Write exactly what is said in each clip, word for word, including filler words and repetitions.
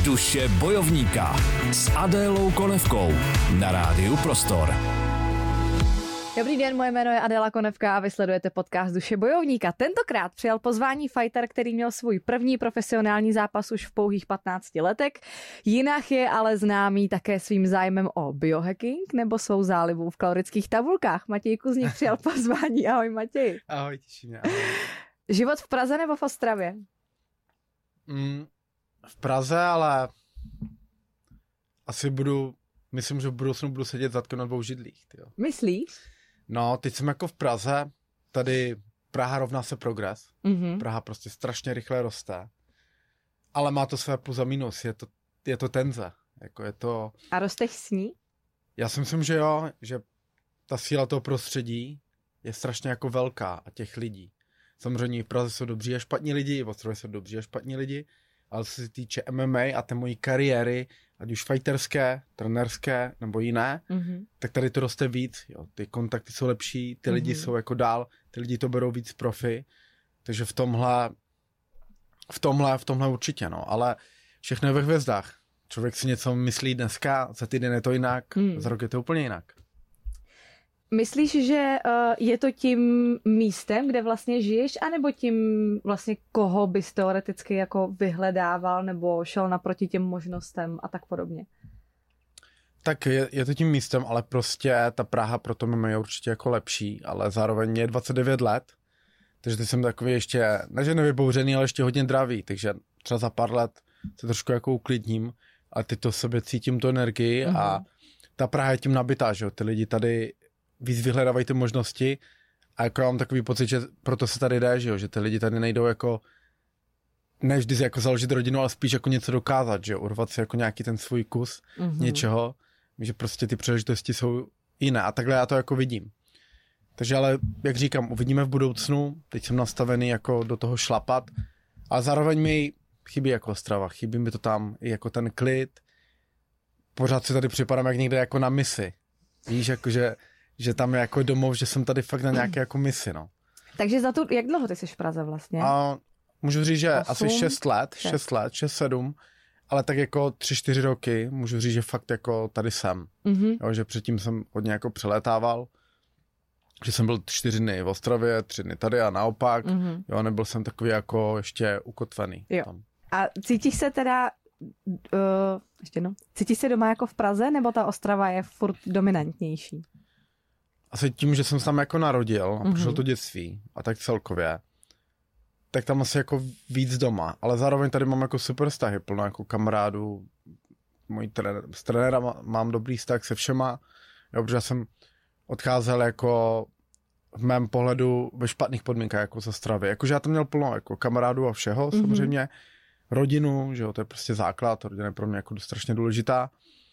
Duše bojovníka s Adélou Konevkou na Rádiu Prostor. Dobrý den, moje jméno je Adéla Konevka a vy sledujete podcast Duše bojovníka. Tentokrát přijal pozvání fighter, který měl svůj první profesionální zápas už v pouhých patnácti letech. Jinak je ale známý také svým zájmem o biohacking nebo svou zálibou v kalorických tabulkách. Matěj Kuzník přijal pozvání. Ahoj Matěj. Ahoj, těším mě. Ahoj. Život v Praze nebo v Ostravě? Mm, v Praze, ale asi budu, myslím, že v budoucnu budu sedět zadkem na dvou židlích. Tyjo. Myslíš? No, teď jsem jako v Praze, tady Praha rovná se progres. Mm-hmm. Praha prostě strašně rychle roste, ale má to své plus a minus, je to, je to tenze. Jako je to... A rosteš s ní? Já si myslím, že jo, že ta síla toho prostředí je strašně jako velká a těch lidí. Samozřejmě v Praze jsou dobří a špatní lidi, v Ostravě jsou dobří a špatní lidi, ale co se týče M M A a té mojí kariéry, ať už fighterské, trenérské nebo jiné, mm-hmm. tak tady to roste víc. Jo. Ty kontakty jsou lepší, ty mm-hmm. lidi jsou jako dál, ty lidi to berou víc profi, takže v tomhle, v tomhle, v tomhle určitě, no, ale všechno je ve hvězdách. Člověk si něco myslí dneska, za týden je to jinak, mm. za rok je to úplně jinak. Myslíš, že uh, je to tím místem, kde vlastně žiješ, anebo tím vlastně koho bys teoreticky jako vyhledával nebo šel naproti těm možnostem a tak podobně? Tak je, je to tím místem, ale prostě ta Praha pro to mě je určitě jako lepší, ale zároveň je dvacet devět let, takže teď jsem takový ještě, ne že nevybouřený, ale ještě hodně dravý, takže třeba za pár let se trošku jako uklidním a teď to sobě cítím tu energii mm-hmm. a ta Praha je tím nabitá, že jo, ty lidi tady víc vyhledávají ty možnosti a jako já mám takový pocit, že proto se tady jde, že jo, že ty lidi tady nejdou jako ne vždy jako založit rodinu, ale spíš jako něco dokázat, že jo, urvat si jako nějaký ten svůj kus mm-hmm. něčeho, že prostě ty příležitosti jsou jiné a takhle já to jako vidím. Takže ale, jak říkám, uvidíme v budoucnu, teď jsem nastavený jako do toho šlapat, ale zároveň mi chybí jako Ostrava, chybí mi to tam i jako ten klid, pořád si tady připadám jak někde jako na misi, víš, jakože že tam je jako domov, že jsem tady fakt na nějaké jako misi, no. Takže za tu, jak dlouho ty jsi v Praze vlastně? A můžu říct, že osm, asi šest let, šest. šest let, šest, sedm, ale tak jako tři, čtyři roky můžu říct, že fakt jako tady jsem. Mm-hmm. Jo, že předtím jsem hodně jako přelétával, že jsem byl čtyři dny v Ostravě, tři dny tady a naopak, mm-hmm. jo, nebyl jsem takový jako ještě ukotvený. Jo. Tam. A cítíš se teda, uh, ještě no, cítíš se doma jako v Praze, nebo ta Ostrava je furt dominantnější? Asi tím, že jsem se tam jako narodil a prošel mm-hmm. to dětství a tak celkově, tak tam asi jako víc doma, ale zároveň tady mám jako super vztahy, plno jako kamarádů, můj trenér, s trenérem mám dobrý vztah se všema, jo, protože já jsem odcházel jako v mém pohledu ve špatných podmínkách jako z Ostravy, jakože já tam měl plno jako kamarádů a všeho mm-hmm. samozřejmě, rodinu, že jo, to je prostě základ, rodina je pro mě jako strašně důležitá,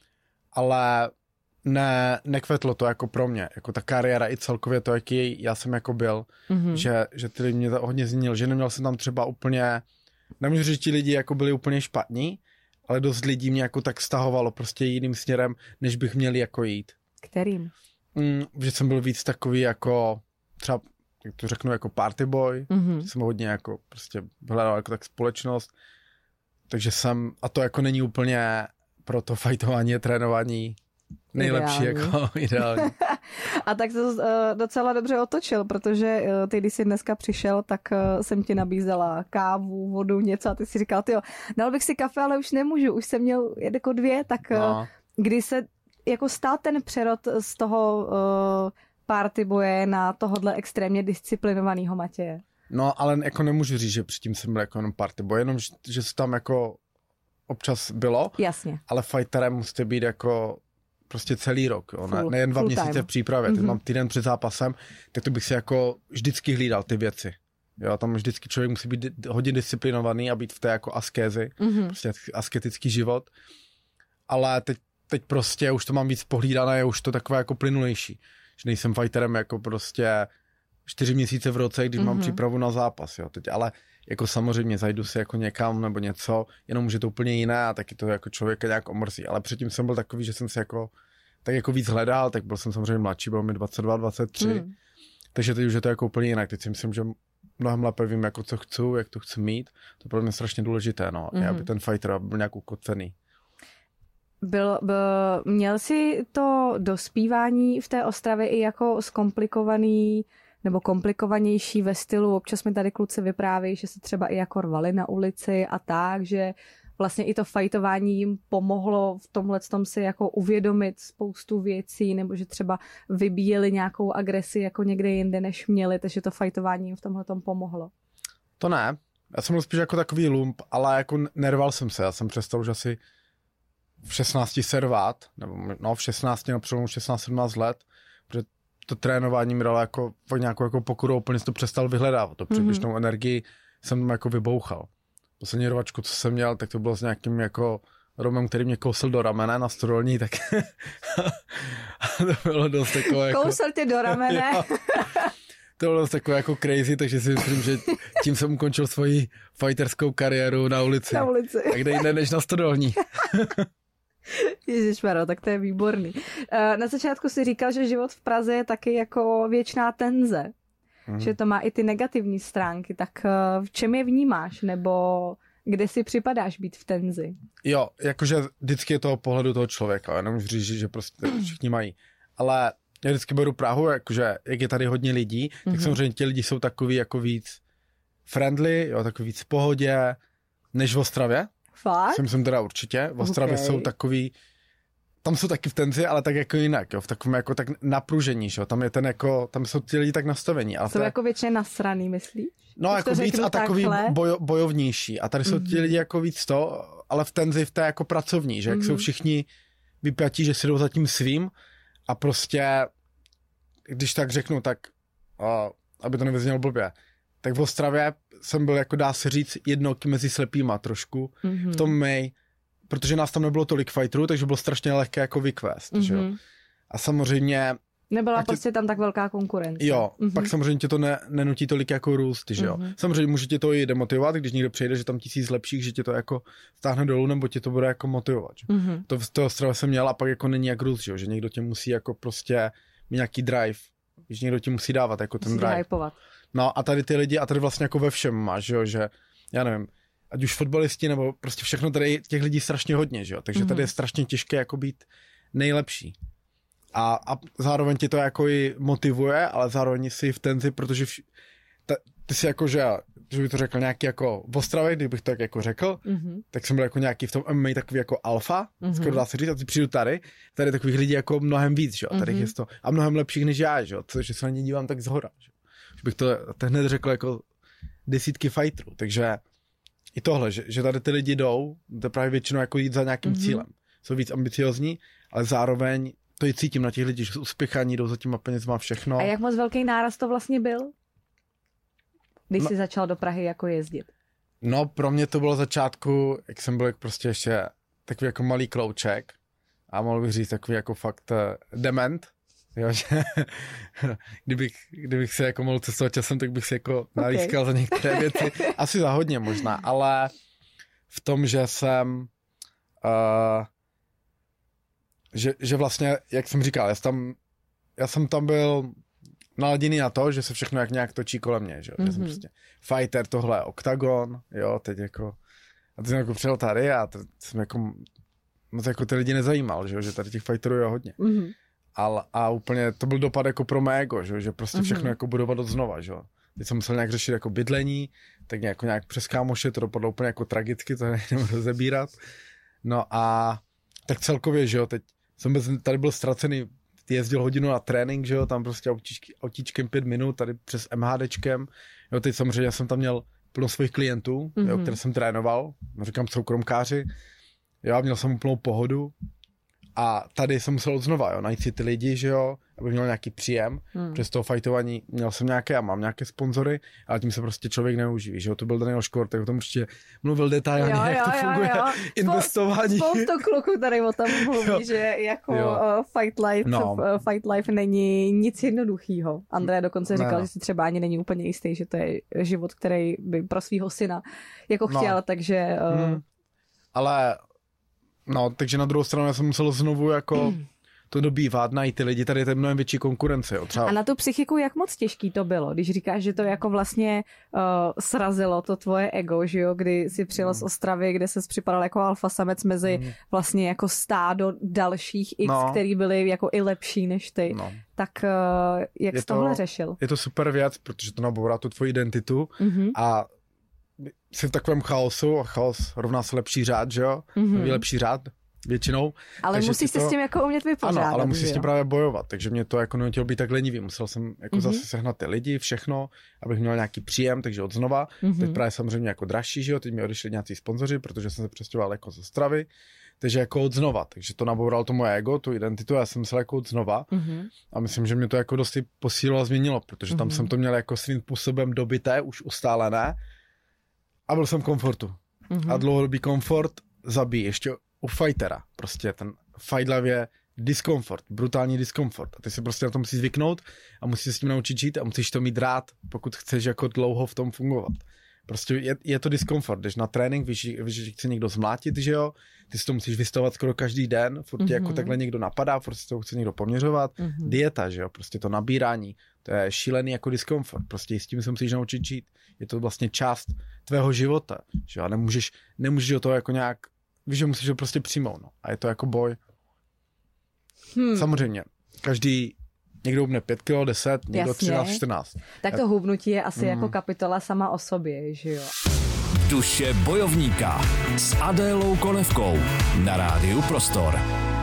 ale ne, nekvetlo to jako pro mě, jako ta kariéra i celkově to, jaký já jsem jako byl, mm-hmm. že, že ty lidi mě to hodně změnil, že neměl jsem tam třeba úplně, nemůžu říct, že ti lidi jako byli úplně špatní, ale dost lidí mě jako tak stahovalo prostě jiným směrem, než bych měl jako jít. Kterým? Mm, že jsem byl víc takový jako, třeba, jak to řeknu, jako party boy, mm-hmm. jsem hodně jako prostě hledal jako tak společnost, takže jsem, a to jako není úplně pro to fajtování a trénování nejlepší, ideální. Jako ideální. A tak to uh, docela dobře otočil, protože uh, ty, když jsi dneska přišel, tak uh, jsem ti nabízela kávu, vodu, něco a ty si říkal, tyjo, dal bych si kafe, ale už nemůžu, už jsem měl jako dvě, tak uh, no. Kdy se jako stal ten přerod z toho uh, party boje na tohodle extrémně disciplinovaného Matěje? No, ale jako nemůžu říct, že předtím jsem byl jako jenom party boy, jenom, že, že se tam jako občas bylo. Jasně. Ale fighterem musíte být jako prostě celý rok, jo? Ne, nejen dva měsíce time. v přípravě, teď mm-hmm. mám týden před zápasem, tak to bych si jako vždycky hlídal ty věci. Jo, tam vždycky člověk musí být hodně disciplinovaný a být v té jako askézi, mm-hmm. prostě asketický život. Ale teď, teď prostě už to mám víc pohlídané, je už to takové jako plynulejší. Že nejsem fighterem jako prostě čtyři měsíce v roce, když mm-hmm. mám přípravu na zápas, jo. Teď ale jako samozřejmě zajdu si jako někam nebo něco, jenom už je to úplně jiné a taky to jako člověka nějak omrzí. Ale předtím jsem byl takový, že jsem si jako tak jako víc hledal, tak byl jsem samozřejmě mladší, byl mi dvacet dva, dvacet tři, mm. takže teď už je to jako úplně jinak. Teď si myslím, že mnohem lépe vím, jako co chci, jak to chci mít. To je pro mě strašně důležité, no. Mm-hmm. Aby ten fighter byl nějak ukocený. Byl, byl, měl jsi to dospívání v té Ostravě i jako zkomplikovaný nebo komplikovanější ve stylu, občas mi tady kluci vyprávějí, že se třeba i jako rvali na ulici a tak, že vlastně i to fajtování jim pomohlo v tomhletom si jako uvědomit spoustu věcí, nebo že třeba vybíjeli nějakou agresi jako někde jinde, než měli, takže to fajtování jim v tomhletom pomohlo. To ne. Já jsem byl spíš jako takový lump, ale jako nerval jsem se. Já jsem přestal už asi v šestnácti se rvát, nebo no v šestnácti, na přelomu šestnáct sedmnáct let, protože to trénování mi dalo jako nějakou jako pokuru, úplně to přestal vyhledávat. To předběžnou mm-hmm. energii jsem tam jako vybouchal. Poslední rvačku, co jsem měl, tak to bylo s nějakým jako Romem, který mě kousl do ramene na stodolní, tak to bylo dost takové jako... Kousl tě do ramene? To bylo dost takové jako crazy, takže si myslím, že tím jsem ukončil svoji fighterskou kariéru na ulici. Na ulici. A kde jinde než na stodolní. Ježišmarjo, tak to je výborný. Na začátku si říkal, že život v Praze je taky jako věčná tenze. Mm. Že to má i ty negativní stránky. Tak v čem je vnímáš? Nebo kde si připadáš být v tenzi? Jo, jakože vždycky je toho pohledu toho člověka. Já nemůžu říct, že prostě všichni mají. Ale já vždycky beru Prahu, jakože jak je tady hodně lidí, mm-hmm. tak samozřejmě ti lidi jsou takový jako víc friendly, jo, takový víc v pohodě, než v Ostravě. Fakt? Si myslím teda určitě. V Ostravě okay. jsou takový, tam jsou taky v tenzi, ale tak jako jinak, jo, v takovém jako tak napružení, jo, tam je ten jako, tam jsou ti lidi tak nastavení. Ale jsou to, jako většině nasraný, myslíš? No, jako víc a takový bojo, bojovnější. A tady jsou mm-hmm. ti lidi jako víc to, ale v tenzi v té jako pracovní, že jak mm-hmm. jsou všichni vypjatí, že si jdou za tím svým a prostě, když tak řeknu, tak, uh, aby to nevyznělo blbě, tak v Ostravě jsem byl, jako dá se říct, jednoky mezi slepýma trošku mm-hmm. v tom mej, protože nás tam nebylo tolik fighterů, takže bylo strašně lehké jako vykvést, mm-hmm. že jo. A samozřejmě... Nebyla tě... prostě tam tak velká konkurence. Jo, mm-hmm. pak samozřejmě tě to ne, nenutí tolik jako růst, že jo. Mm-hmm. Samozřejmě může tě to i demotivovat, když někdo přijde, že tam tisíc lepších, že tě to jako stáhne dolů, nebo tě to bude jako motivovat. Mm-hmm. To v té Ostravě jsem měl a pak jako není jak růst, že jo, že někdo tě musí jako prostě mít nějaký drive, když někdo ti musí dávat jako ten musí drive. Hypovat. No a tady ty lidi, a tady vlastně jako ve všem máš, že jo, že já nevím, ať už fotbalisti, nebo prostě všechno, tady těch lidí strašně hodně, že jo, takže mm-hmm. tady je strašně těžké jako být nejlepší. A, a zároveň ti to jako i motivuje, ale zároveň si v tenzi, protože vš- ta, ty si jako, že, že bych to řekl nějaký jako v Ostravě, kdybych to tak jako řekl, mm-hmm. tak jsem byl jako nějaký v tom M M A takový jako alfa, mm-hmm. skoro dá se říct, a ty přijdu tady, tady takových lidí jako mnohem víc, že jo, tady mm-hmm. je to, a mnohem lepších než já, že jo, což se na ně dívám tak zhora, že, že bych to hned řekl jako desítky fighterů, takže i tohle, že, že tady ty lidi jdou, to právě většinou jako jít za nějakým mm-hmm. cílem, jsou víc ambiciozní, ale zároveň to i cítím na těch lidí, že jsou uspěchaní, jdou za těma penězma všechno. A jak moc velký náraz to vlastně byl? Když no, jsi začal do Prahy jako jezdit? No, pro mě to bylo začátku, jak jsem byl prostě ještě takový jako malý klouček a mohl bych říct takový jako fakt uh, dement, jo, že kdybych, kdybych se jako mohl cestovat časem, tak bych se jako nalískal okay. za některé věci. Asi za hodně možná, ale v tom, že jsem uh, Že, že vlastně, jak jsem říkal, já jsem tam, já jsem tam byl naladěný na to, že se všechno jak nějak točí kolem mě, že, mm-hmm. že jsem prostě fighter, tohle oktagon, jo, teď jako, a teď jsem jako přijel tady a to jsem jako, moc jako ty lidi nezajímal, že, že tady těch fighterů je hodně. Mm-hmm. A, a úplně to byl dopad jako pro mé ego, že, že prostě všechno mm-hmm. jako budovat od znova, že. Teď jsem musel nějak řešit jako bydlení, tak nějak, nějak přes kámoše, to dopadlo úplně jako tragicky, to nejdeme rozebírat. No a tak celkově, že jo, teď jsem tady byl ztracený, jezdil hodinu na trénink, že jo, tam prostě autíčky, autíčkem pět minut, tady přes MHDčkem, jo, teď samozřejmě jsem tam měl plno svých klientů, mm-hmm. jo, které jsem trénoval, říkám soukromkáři, jo, měl jsem plnou pohodu a tady jsem musel znova, jo, najít si ty lidi, že jo, abych měl nějaký příjem, mm. přes toho fajtování měl jsem nějaké a mám nějaké sponzory, ale tím se prostě člověk neuživí, že jo, to byl Daniel Škor, tak o tom určitě mluvil detailně, jo, jak jo, to funguje, jo, jo. investování. Spoustu kluků tady o tom mluví, jo. že jako uh, fight life, no. uh, fight life není nic jednoduchýho. Andrea dokonce říkal, ne. že si třeba ani není úplně jistý, že to je život, který by pro svýho syna jako chtěl, no. takže... Uh... Hmm. Ale, no, takže na druhou stranu já jsem musel znovu jako... Hmm. to dobývat, najít ty lidi, tady je to mnohem větší konkurence. Jo. Třeba... A na tu psychiku jak moc těžký to bylo, když říkáš, že to jako vlastně uh, srazilo to tvoje ego, že jo, kdy jsi přijel z Ostravy, kde ses připadal jako alfa samec mezi mm. vlastně jako stádo dalších X, no. který byli jako i lepší než ty. No. Tak uh, jak jsi tohle řešil? Je to super věc, protože to nabourá tu tvoji identitu mm-hmm. a jsi v takovém chaosu a chaos rovná se lepší řád, že jo? Mm-hmm. Lepší řád většinou. Ale musíš se to... s tím jako umět vypořádat. Ano, ale musíš s tím právě bojovat, takže mě to jako nutilo být tak lenivý. Musel jsem jako mm-hmm. zase sehnat ty lidi, všechno, abych měl nějaký příjem, takže od znova. Mm-hmm. Teď právě samozřejmě jako dražší, že jo? Teď mi odešli nějací sponzoři, protože jsem se přestěhoval jako z Ostravy. Takže jako od znova, takže to naboural to moje ego, tu identitu, já jsem musel jako od znova mm-hmm. a myslím, že mě to jako dosti posílilo a změnilo, protože mm-hmm. tam jsem to měl jako svým způsobem dobité, už ustálené a byl jsem v komfortu. Mm-hmm. A dlouhodobý komfort zabíjí ještě u fightera, prostě ten fight love je diskomfort, brutální diskomfort a ty si prostě na to musíš zvyknout a musíš se s tím naučit žít a musíš to mít rád, pokud chceš jako dlouho v tom fungovat. Prostě je, je to diskomfort, když na trénink, víš, víš, že chce někdo zmlátit, že jo, ty si to musíš vystavovat skoro každý den, furt mm-hmm. jako takhle někdo napadá, furt si to chce někdo poměřovat, mm-hmm. dieta, že jo, prostě to nabírání, to je šílený jako diskomfort, prostě s tím se musíš naučit žít, je to vlastně část tvého života, že jo, a nemůžeš, nemůžeš do toho jako nějak, víš, že musíš ho prostě přijmout, no, a je to jako boj. Hmm. Samozřejmě, každý někdo hubne pět kilo, deset, někdo Jasně. třináct, čtrnáct. Tak to hubnutí je asi mm. jako kapitola sama o sobě, že jo? Duše bojovníka s Adélou Konevkou na rádiu Prostor.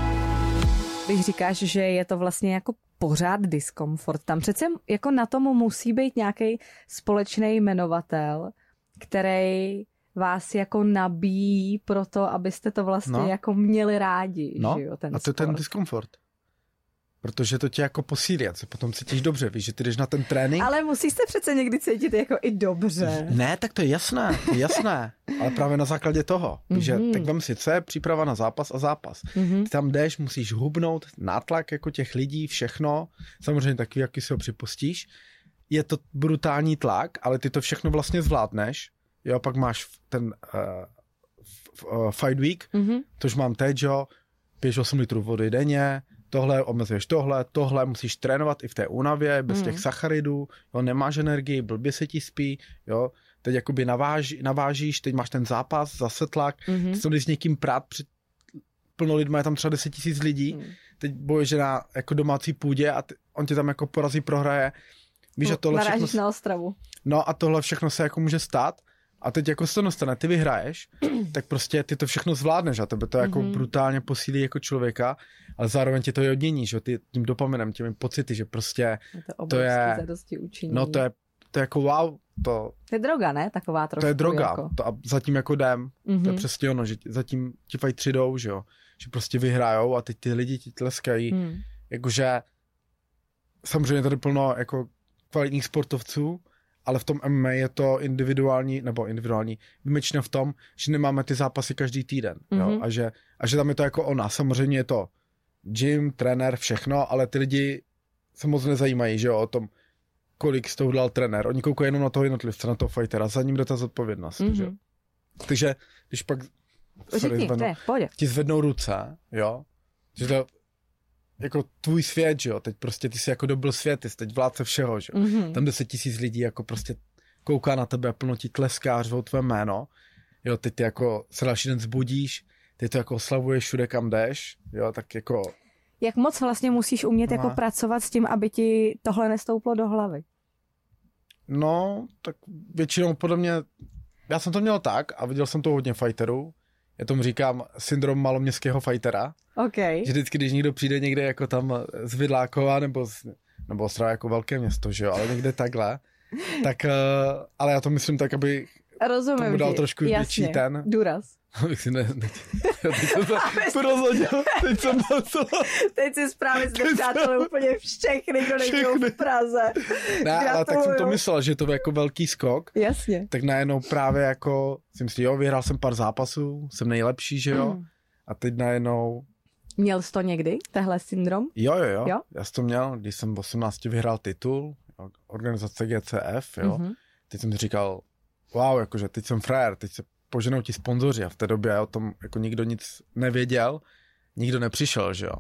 Když říkáš, že je to vlastně jako pořád diskomfort, tam přece jako na tomu musí být nějaký společný jmenovatel, který vás jako nabíjí pro to, abyste to vlastně no. jako měli rádi, no. že jo, ten a to je ten diskomfort. Protože to tě jako posílí, a potom cítíš dobře, víš, že ty jdeš na ten trénink. Ale musíš se přece někdy cítit jako i dobře. Ne, tak to je jasné, to je jasné, ale právě na základě toho, mm-hmm. že tak vem si, co je příprava na zápas a zápas. Mm-hmm. Ty tam jdeš, musíš hubnout, nátlak jako těch lidí, všechno, samozřejmě taky, jaký si ho připustíš. Je to brutální tlak, ale ty to všechno vlastně zvládneš, jo, pak máš ten uh, f, uh, fight week, mm-hmm. tož mám teď, jo, piješ osm litrů vody denně, tohle, omezuješ tohle, tohle, musíš trénovat i v té únavě, bez mm. těch sacharidů, jo, nemáš energii, blbě se ti spí, jo, teď jakoby naváží, navážíš, teď máš ten zápas, zase tlak, mm-hmm. ty to jdeš s někým prát, před plno lidma, je tam třeba deset tisíc lidí, mm. teď bojuješ na jako domácí půdě a ty, on tě tam jako porazí, prohraje, víš, no, a tohle narážíš všechno... na Ostravu. No a tohle všechno se jako může stát. A teď jako se to nastane, ty vyhraješ, tak prostě ty to všechno zvládneš a tebe to jako mm-hmm. brutálně posílí jako člověka, ale zároveň ti to i odmění, že ty tím dopaminem, těmi pocity, že prostě to, to je, učiní. no to je, to je jako wow, to, to je droga, ne? Taková trošku. To je droga, jako. to a zatím jako jdem, mm-hmm. to je přesně ono, že zatím ti fakt tři jdou, že jo, že prostě vyhrajou a teď ty lidi ti tleskají, mm. jakože samozřejmě tady plno jako kvalitních sportovců, ale v tom M M A je to individuální, nebo individuální, výjimečně v tom, že nemáme ty zápasy každý týden, mm-hmm. jo? A, že, a že tam je to jako ona. Samozřejmě je to gym, trenér, všechno, ale ty lidi se moc nezajímají, že jo, o tom, kolik z toho udělal trenér. Oni koukají jenom na toho jednotlivce, na toho fightera, za ním jde ta zodpovědnost, mm-hmm. že? Takže když pak sorry, Řekni, zvednou, ne, ti zvednou ruce, jo, že to jako tvůj svět, že jo, teď prostě ty jsi jako dobil svět, ty jsi teď vládce všeho, že jo, mm-hmm. tam deset tisíc lidí jako prostě kouká na tebe a plno ti tleská, řvou tvé jméno, jo, teď ty jako se další den zbudíš, ty to jako oslavuješ všude, kam jdeš, jo, tak jako... Jak moc vlastně musíš umět no. jako pracovat s tím, aby ti tohle nestouplo do hlavy? No, tak většinou podle mě, já jsem to měl tak a viděl jsem to hodně fighterů, já tomu říkám syndrom maloměstského fightera. Okay. Že vždycky, když někdo přijde někde jako tam z Vidlákova nebo, z, nebo Ostrava jako velké město, že jo, ale někde takhle, tak, uh, ale já to myslím tak, aby rozumím tomu dal ti. trošku větší ten. Důraz. Abych si ne... Teď, teď jsem se rozhodil, teď jsem to... Teď si správně s nepřátelé úplně všechny, kdo nejsou v Praze. Ne, ale tak jsem to myslel, že to je jako velký skok. Jasně. Tak najednou právě jako, jsem si jo, vyhrál jsem pár zápasů, jsem nejlepší, že jo, mm. a teď najednou... Měl jsi to někdy, tehle syndrom? Jo, jo, jo, jo? Já jsem to měl, když jsem v osmnácti vyhrál titul, organizace G C F, jo, mm-hmm. teď jsem si říkal, wow, jakože teď jsem frajer, teď se poženou ti sponzoři a v té době o tom jako nikdo nic nevěděl, nikdo nepřišel, že jo.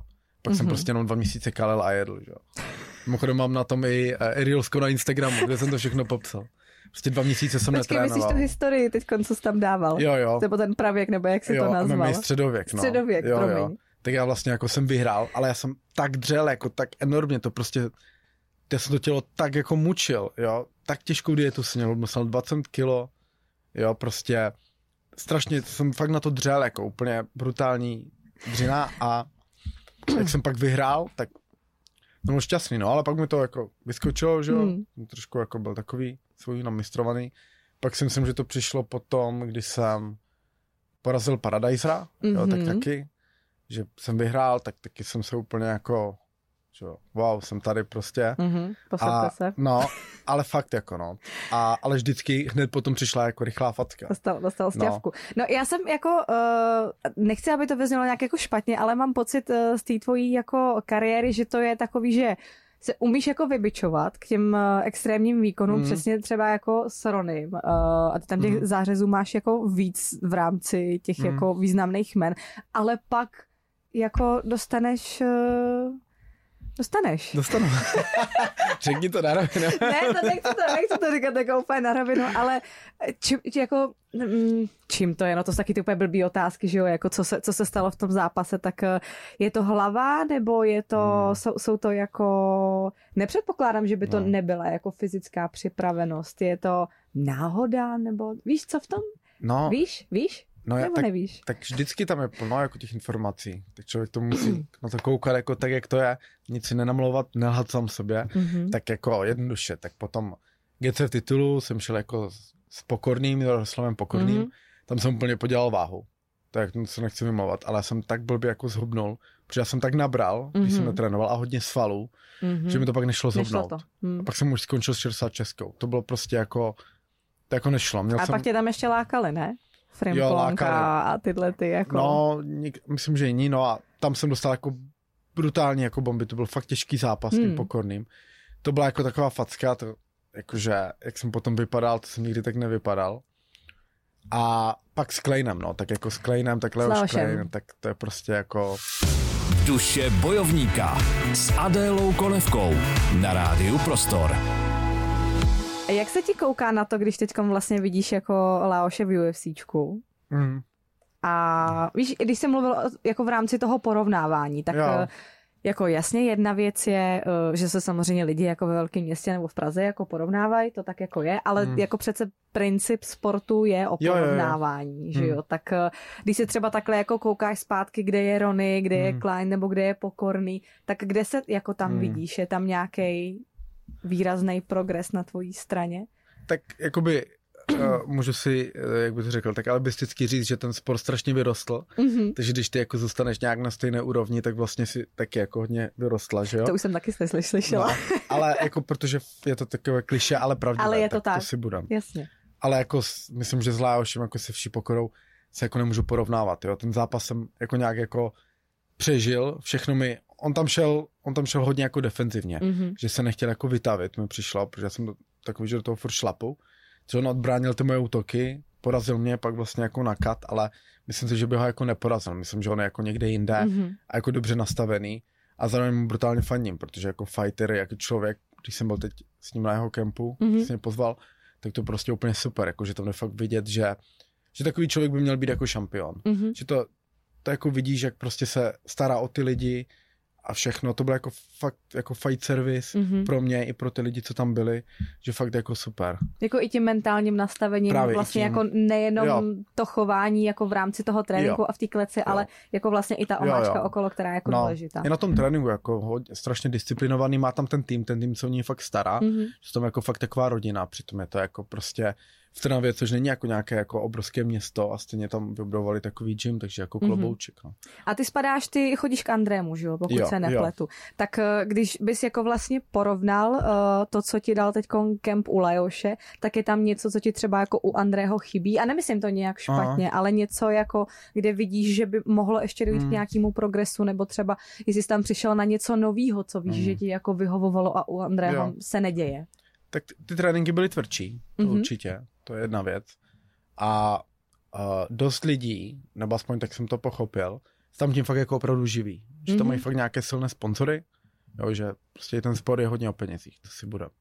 Pak mm-hmm. jsem prostě jenom dva měsíce kalil a jedl, že jo. Mimochodem mám na tom i, i reelsko na Instagramu, kde jsem to všechno popsal. Prostě dva měsíce jsem Počkej, netrénoval. myslíš tu historii teď, co jsi tam dával? Jo, jo. Nebo ten pravěk, nebo jak jsi jo, to nazval? Jo, středověk, no. Středověk, jo, promiň. Jo. Tak já vlastně jako jsem vyhrál, ale já jsem tak dřel, jako tak enormně, to prostě, já jsem to tělo tak jako mučil, jo. Tak těžkou dietu jsem měl, musel dvacet kilo, jo, prostě strašně jsem fakt na to dřel, jako úplně brutální dřina a jak jsem pak vyhrál, tak jsem byl šťastný, no, ale pak mi to jako vyskočilo, že jo, hmm. trošku jako byl takový svůj namistrovaný. Pak si myslím, že to přišlo potom, když jsem porazil Paradisera, mm-hmm. jo, tak taky, že jsem vyhrál, tak taky jsem se úplně jako, že jo, wow, jsem tady prostě. Mm-hmm. A, se. no, ale fakt jako no. A, ale vždycky hned potom přišla jako rychlá facka. Dostal, dostal stěvku. No. no já jsem jako, uh, nechci, aby to vyznělo nějak jako špatně, ale mám pocit uh, z té tvojí jako kariéry, že to je takový, že se umíš jako vybičovat k těm uh, extrémním výkonům, mm. přesně třeba jako s Ronym. Uh, a ty tam těch mm. zářezů máš jako víc v rámci těch mm. jako významných jmen, ale pak jako dostaneš... Uh, Dostaneš. Dostanu. Řekni to na rovinu. Ne, to nechci, to nechci to říkat jako úplně na rovinu, ale či, či jako, čím to je? No to jsou taky ty úplně blbý otázky, že jo, jako co se, co se stalo v tom zápase, tak je to hlava, nebo je to, hmm. jsou, jsou to jako, nepředpokládám, že by to no. nebyla jako fyzická připravenost, je to náhoda, nebo víš co v tom? No. Víš, víš? No já, nebo tak, nevíš? tak vždycky tam je plno jako těch informací. Tak člověk to musí na to koukat jako tak, jak to je. Nic si nenamlouvat, nelhat sám sobě. Mm-hmm. Tak jako jednoduše. Tak potom G C v titulu jsem šel jako s Pokorným, Jaroslavem Pokorným. Mm-hmm. Tam jsem úplně podělal váhu. Tak to se nechci vymlouvat, ale já jsem tak blbě jako zhubnul, protože já jsem tak nabral, mm-hmm. když jsem netrénoval a hodně svalů, mm-hmm. že mi to pak nešlo zhubnout. Nešlo to. Mm. A pak jsem už skončil s šedesát českou. To bylo prostě jako, to jako nešlo. Měl a jsem... pak tě tam ještě lákali, ne? Frimpolonka a tyhle ty jako... No, nik, myslím, že jiní, no a tam jsem dostal jako brutální jako bomby, to byl fakt těžký zápas s tím hmm. Pokorným. To byla jako taková facka, to, jakože, jak jsem potom vypadal, to jsem nikdy tak nevypadal. A pak s Kleinem, no, tak jako s Kleinem, tak Leoš Klein, tak to je prostě jako... Duše bojovníka s Adélou Konevkou na rádiu Prostor. Jak se ti kouká na to, když teďkom vlastně vidíš jako Leoše v UFCčku? Mm. A víš, když jsem mluvil jako v rámci toho porovnávání, tak jo. jako jasně jedna věc je, že se samozřejmě lidi jako ve velkém městě nebo v Praze jako porovnávají, to tak jako je, ale mm. jako přece princip sportu je o porovnávání, jo, jo, jo. že jo? Tak když se třeba takhle jako koukáš zpátky, kde je Ronny, kde mm. je Klein nebo kde je Pokorný, tak kde se jako tam mm. vidíš? Je tam nějaký výrazný progres na tvojí straně? Tak jakoby uh, můžu si, uh, jak bych to řekl, tak alibisticky říct, že ten sport strašně vyrostl, mm-hmm. takže když ty jako zůstaneš nějak na stejné úrovni, tak vlastně si taky jako hodně vyrostla, že jo? To už jsem taky slyšela. No, ale jako protože je to takové klišé, ale pravdivé, ale je to tak, tak. to si budem. Jasně. Ale jako myslím, že s Leošem jako se vší pokorou se jako nemůžu porovnávat, jo? Ten zápas jsem jako nějak jako přežil, všechno mi, on tam šel, on tam šel hodně jako defenzivně, mm-hmm. že se nechtěl jako vytavit, mi přišlo, protože já jsem do, takový, že do toho furt šlapu, že on odbránil ty moje útoky, porazil mě pak vlastně jako na kat, ale myslím si, že by ho jako neporazil, myslím, že on je jako někde jinde mm-hmm. a jako dobře nastavený a zároveň mu brutálně faním, protože jako fighter, jako člověk, když jsem byl teď s ním na jeho kempu, mm-hmm. když jsem mě pozval, tak to prostě úplně super, jako že tam je fakt vidět, že, že takový člověk by měl být jako šampion, mm-hmm. že to to jako vidíš, jak prostě se stará o ty lidi a všechno. To bylo jako fakt jako fight service mm-hmm. pro mě i pro ty lidi, co tam byli, že fakt jako super. Jako i tím mentálním nastavením, právě vlastně tím... jako nejenom jo. to chování jako v rámci toho tréninku jo. a v té kleci, jo. ale jako vlastně i ta omáčka jo, jo. okolo, která je jako no, důležitá. Je na tom tréninku jako hodně, strašně disciplinovaný, má tam ten tým, ten tým se o ní fakt stará, mm-hmm. že tam jako fakt taková rodina, přitom je to jako prostě v Trnavě, což není jako nějaké jako obrovské město a stejně tam vybudovali takový gym, takže jako klobouček. No. A ty spadáš, ty chodíš k Andrému, že jo, pokud jo, se nepletu. Jo. Tak když bys jako vlastně porovnal uh, to, co ti dal teď kemp u Lajoše, tak je tam něco, co ti třeba jako u Andrého chybí. A nemyslím to nějak špatně, Aha. ale něco jako, kde vidíš, že by mohlo ještě dojít hmm. k nějakému progresu, nebo třeba, jestli jsi tam přišel na něco novýho, co víš, hmm. že ti jako vyhovovalo a u Andrého jo. se neděje. Tak ty, ty tréninky byly tvrdší, to mm-hmm. určitě. To je jedna věc. A uh, dost lidí, nebo aspoň tak jsem to pochopil, tam tím fakt jako opravdu živí. Že tam Mhm. mají fakt nějaké silné sponzory, jo, že prostě ten sport je hodně o penězích, to si bude.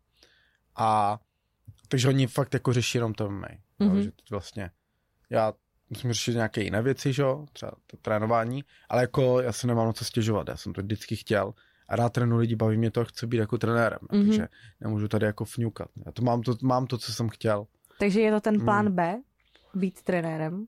A takže oni fakt jako řeší jenom to M M A. Mhm. Jo, že teď vlastně já musím řešit nějaké jiné věci, že jo, třeba to trénování, ale jako já se nemám na co stěžovat, já jsem to vždycky chtěl a rád trénuji lidi, baví mě to, chci být jako trenérem, Mhm. takže nemůžu tady jako fňukat. Já to mám, to mám to, co jsem chtěl. Takže je to ten plán Hmm. B, být trenérem?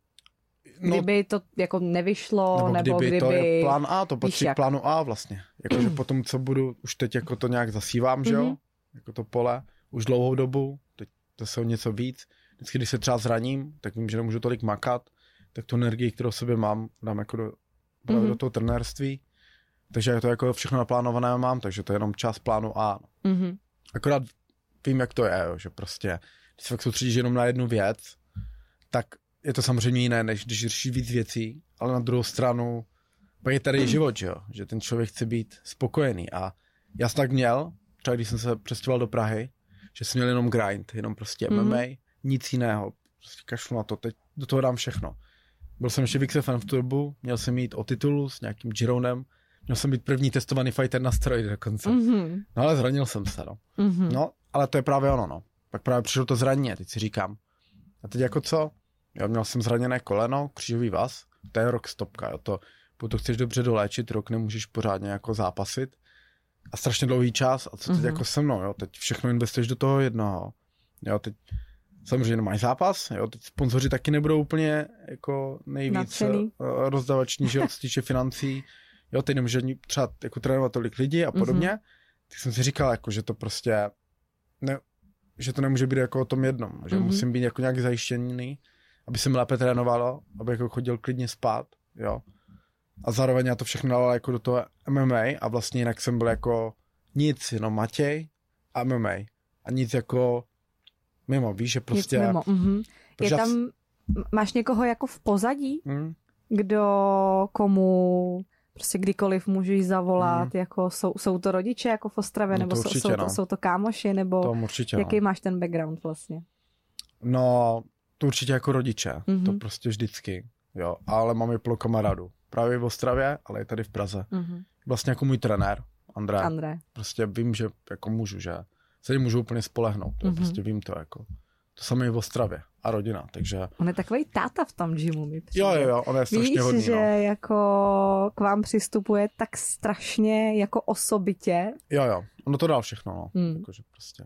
No, Kdyby to jako nevyšlo, nebo, nebo kdyby, kdyby... to je plán A, to víš patří jak. k plánu A vlastně. Jakože potom, co budu, už teď jako to nějak zasívám, že jo, Mhm. jako to pole, už dlouhou dobu, teď to se o něco víc. Vždycky, když se třeba zraním, tak vím, že nemůžu tolik makat, tak tu energii, kterou v sobě mám, dám jako do, právě Mhm. do toho trenérství. Takže to jako všechno naplánované mám, takže to je jenom část plánu A. Mhm. Akorát vím, jak to je, jo, že prostě, když se fakt soustředíš jenom na jednu věc, tak je to samozřejmě jiné, než když řešíš víc věcí, ale na druhou stranu pak je tady život, že jo, že ten člověk chce být spokojený a já jsem tak měl, třeba když jsem se přestěhoval do Prahy, že jsem měl jenom grind, jenom prostě Mhm. M M A, nic jiného, prostě kašlu na to, teď do toho dám všechno. Byl jsem ještě v X F N v tu dobu, měl jsem jít o titul s nějakým Gironem, měl jsem být první testovaný fighter na steroidy dokonce. Mhm. No ale zranil jsem se, no. Mhm. No, ale to je právě ono, no. Pak právě přišlo to zranění, teď si říkám. A teď jako co? Jo, měl jsem zraněné koleno, křížový vaz, to je rok stopka, jo. To, pokud to chceš dobře doléčit, rok nemůžeš pořádně jako zápasit. A strašně dlouhý čas, a co teď Mhm. jako se mnou, jo. Teď všechno investuješ do toho jednoho. Jo, teď samozřejmě nemáš zápas, jo. Teď sponzoři taky nebudou úplně jako nejvíc Nadšený. uh, rozdavační, že jo, co se týče financí. Jo, teď nemůže ani třeba jako trénovat tolik lidí a podobně. Mhm. Tak jsem si říkal, jako, že to prostě ne, že to nemůže být jako o tom jednom, že Mhm. musím být jako nějak zajištěný, aby se mi lépe trénovalo, aby jako chodil klidně spát, jo. A zároveň já to všechno dával jako do toho M M A a vlastně jinak jsem byl jako nic, jenom Matěj a M M A. A nic jako mimo, víš, že prostě... Nic mimo. Mhm. Je protože já- tam, máš někoho jako v pozadí, Hm, kdo komu prostě kdykoliv můžeš zavolat, Mhm. jako jsou, jsou to rodiče jako v Ostravě, No nebo to jsou, určitě, jsou, to, no. jsou to kámoši, nebo to určitě, jaký no. máš ten background vlastně? No, to určitě jako rodiče, Mhm. to prostě vždycky, jo. Ale mám i plno kamarádů. Právě v Ostravě, ale i tady v Praze. Mhm. Vlastně jako můj trenér, André. André. Prostě vím, že jako můžu, že se jim můžu úplně spolehnout. Mm-hmm. Mhm. Prostě vím to jako. To samé v Ostravě a rodina, takže... On je takový táta v tom gymu, mi přijde. Jo, jo, jo, on je strašně Víš, hodný, že no. jako k vám přistupuje tak strašně jako osobitě. Jo, jo, ono to dal všechno, no. Hmm. Jakože prostě.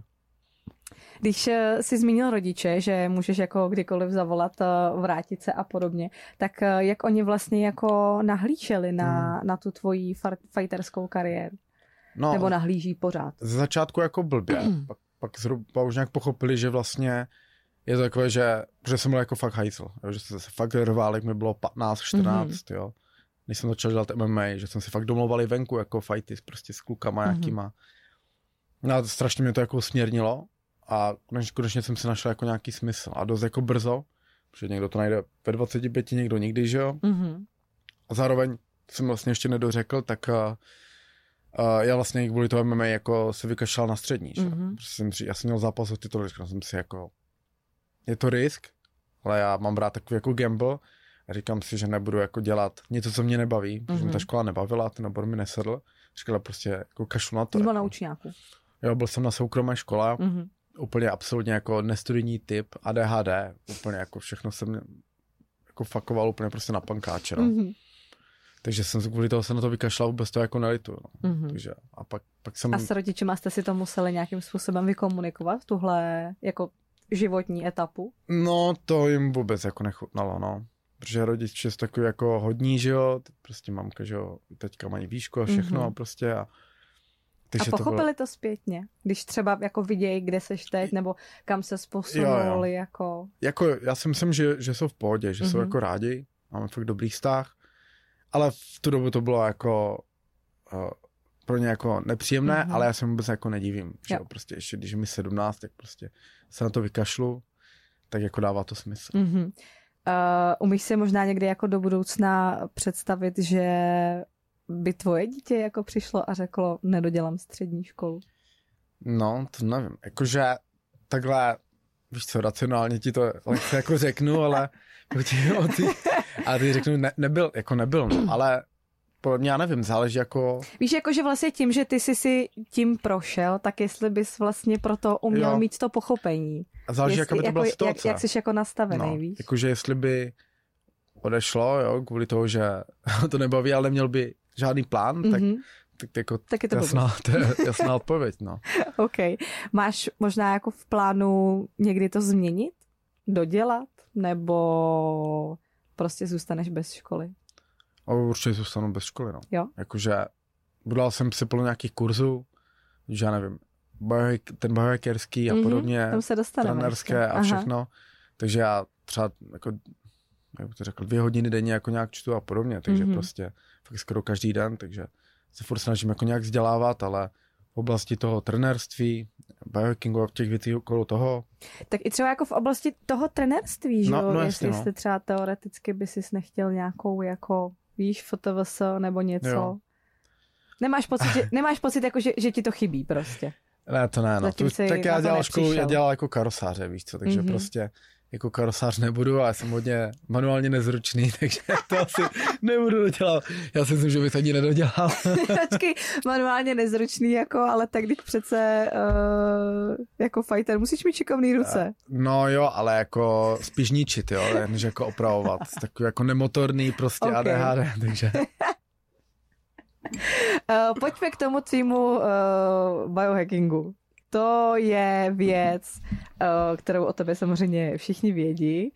Když eh, jsi zmínil rodiče, že můžeš jako kdykoliv zavolat, eh, vrátit se a podobně, tak eh, jak oni vlastně jako nahlíželi na, Hmm. na tu tvoji far- fighterskou kariéru? No, Nebo nahlíží pořád? ze začátku jako blbě, pak, pak zhruba už nějak pochopili, že vlastně je to takové, že, že jsem byl jako fakt hajzl, jo, že jsem se fakt rval, jak mi bylo patnáct, čtrnáct, mm-hmm. jo. Když jsem začal dělat M M A, že jsem si fakt domlouvali venku jako fighty prostě s klukama Mhm. nějakýma. No a strašně mě to jako usměrnilo a konečně, konečně jsem si našel jako nějaký smysl a dost jako brzo, protože někdo to najde ve dvaceti pěti, někdo nikdy, že jo. Mm-hmm. A zároveň jsem vlastně ještě nedořekl, tak uh, uh, já vlastně kvůli toho M M A jako se vykašlal na střední, že? Mhm. Protože jsem, já jsem měl zápas o titul, říkal jsem si jako, je to risk, ale já mám rád takový jako gamble a říkám si, že nebudu jako dělat něco, co mě nebaví, protože Mhm. mě ta škola nebavila, ten obor mi nesedl. Říkala prostě jako kašlu na to. Jsi byl na Jako. učňáku. Jo, byl jsem na soukromé škole, Mm-hmm. úplně absolutně jako nestudijní typ, A D H D, úplně jako všechno jsem jako fakoval úplně prostě na pankáče, no. Mm-hmm. Takže jsem se kvůli toho se na to vykašlal, vůbec to jako nelituju. No. Mhm. Takže a pak, pak jsem... A s rodičima jste si to museli nějakým způsobem vykomunikovat, tuhle jako životní etapu? No, to jim vůbec jako nechutnalo, no. Protože rodiče jsou takový jako hodní, že jo, teď prostě mamka, že jo, teďka mají výšku a všechno Mhm. a prostě a... A Takže pochopili to, bylo... to zpětně? Když třeba jako vidějí, kde seš teď, nebo kam se posunuli, jako... Jako, já si myslím, že, že jsou v pohodě, že mm-hmm. jsou Mhm. jako rádi, máme fakt dobrý vztah, ale v tu dobu to bylo jako uh, pro ně jako nepříjemné, Mhm. ale já se vůbec jako nedivím, že Jo. jo, prostě ještě, když je mi sedmnáct, tak prostě se na to vykašlu, tak jako dává to smysl. Mm-hmm. Uh, umíš si možná někdy jako do budoucna představit, že by tvoje dítě jako přišlo a řeklo, nedodělám střední školu? No, to nevím. Jakože takhle, víš co, racionálně ti to lehce jako řeknu, ale A ty řeknu, ne, nebyl, jako nebyl, no, ale podle mě, já nevím, záleží jako... Víš, jako že vlastně tím, že ty jsi si tím prošel, tak jestli bys vlastně proto uměl jo. mít to pochopení. A záleží, jestli, jaká by to jako, byla situace. Jak, jak jsi jako nastavený, no, víš? Jakože jestli by odešlo, jo, kvůli toho, že to nebaví, ale neměl by žádný plán, mm-hmm. tak, tak, jako, tak je to jasná, to je jasná odpověď, no. OK. Máš možná jako v plánu někdy to změnit? Dodělat? Nebo prostě zůstaneš bez školy? O, určitě zůstanu bez školy, no. Jo? Jakože budal jsem si plno nějakých kurzů, že já nevím, biohack, ten biohackerský a mm-hmm, podobně, tam se dostaneme trenérské ještě. A všechno. Aha. Takže já třeba jako, jak bych to řekl, dvě hodiny denně jako nějak čtu a podobně, takže mm-hmm. prostě fakt skoro každý den, takže se furt snažím jako nějak vzdělávat, ale v oblasti toho trenérství, biohackingu a těch věcí okolo toho. Tak i třeba jako v oblasti toho trenérství, že jo? No, no jestli, jasně, jestli no. třeba teoreticky by si nechtěl nějakou jako, víš, F T V S nebo něco. Jo. Nemáš pocit, že, nemáš pocit jako, že, že ti to chybí prostě? Ne, to ne, no. Tu, tak já dělal školu, já dělal jako karosáře, víš co, takže mm-hmm. prostě jako karosář nebudu, ale jsem hodně manuálně nezručný, takže to asi nebudu dodělat. Já si myslím, že bych ani nedodělal. Počkej, manuálně nezručný jako, ale tak když přece uh, jako fighter musíš mít šikovný ruce. No jo, ale jako spíš ničit, jo, než jako opravovat. Takový jako nemotorný prostě okay. A D H D, takže... Uh, pojďme k tomu týmu uh, biohackingu. To je věc, uh, kterou o tebe samozřejmě všichni vědí.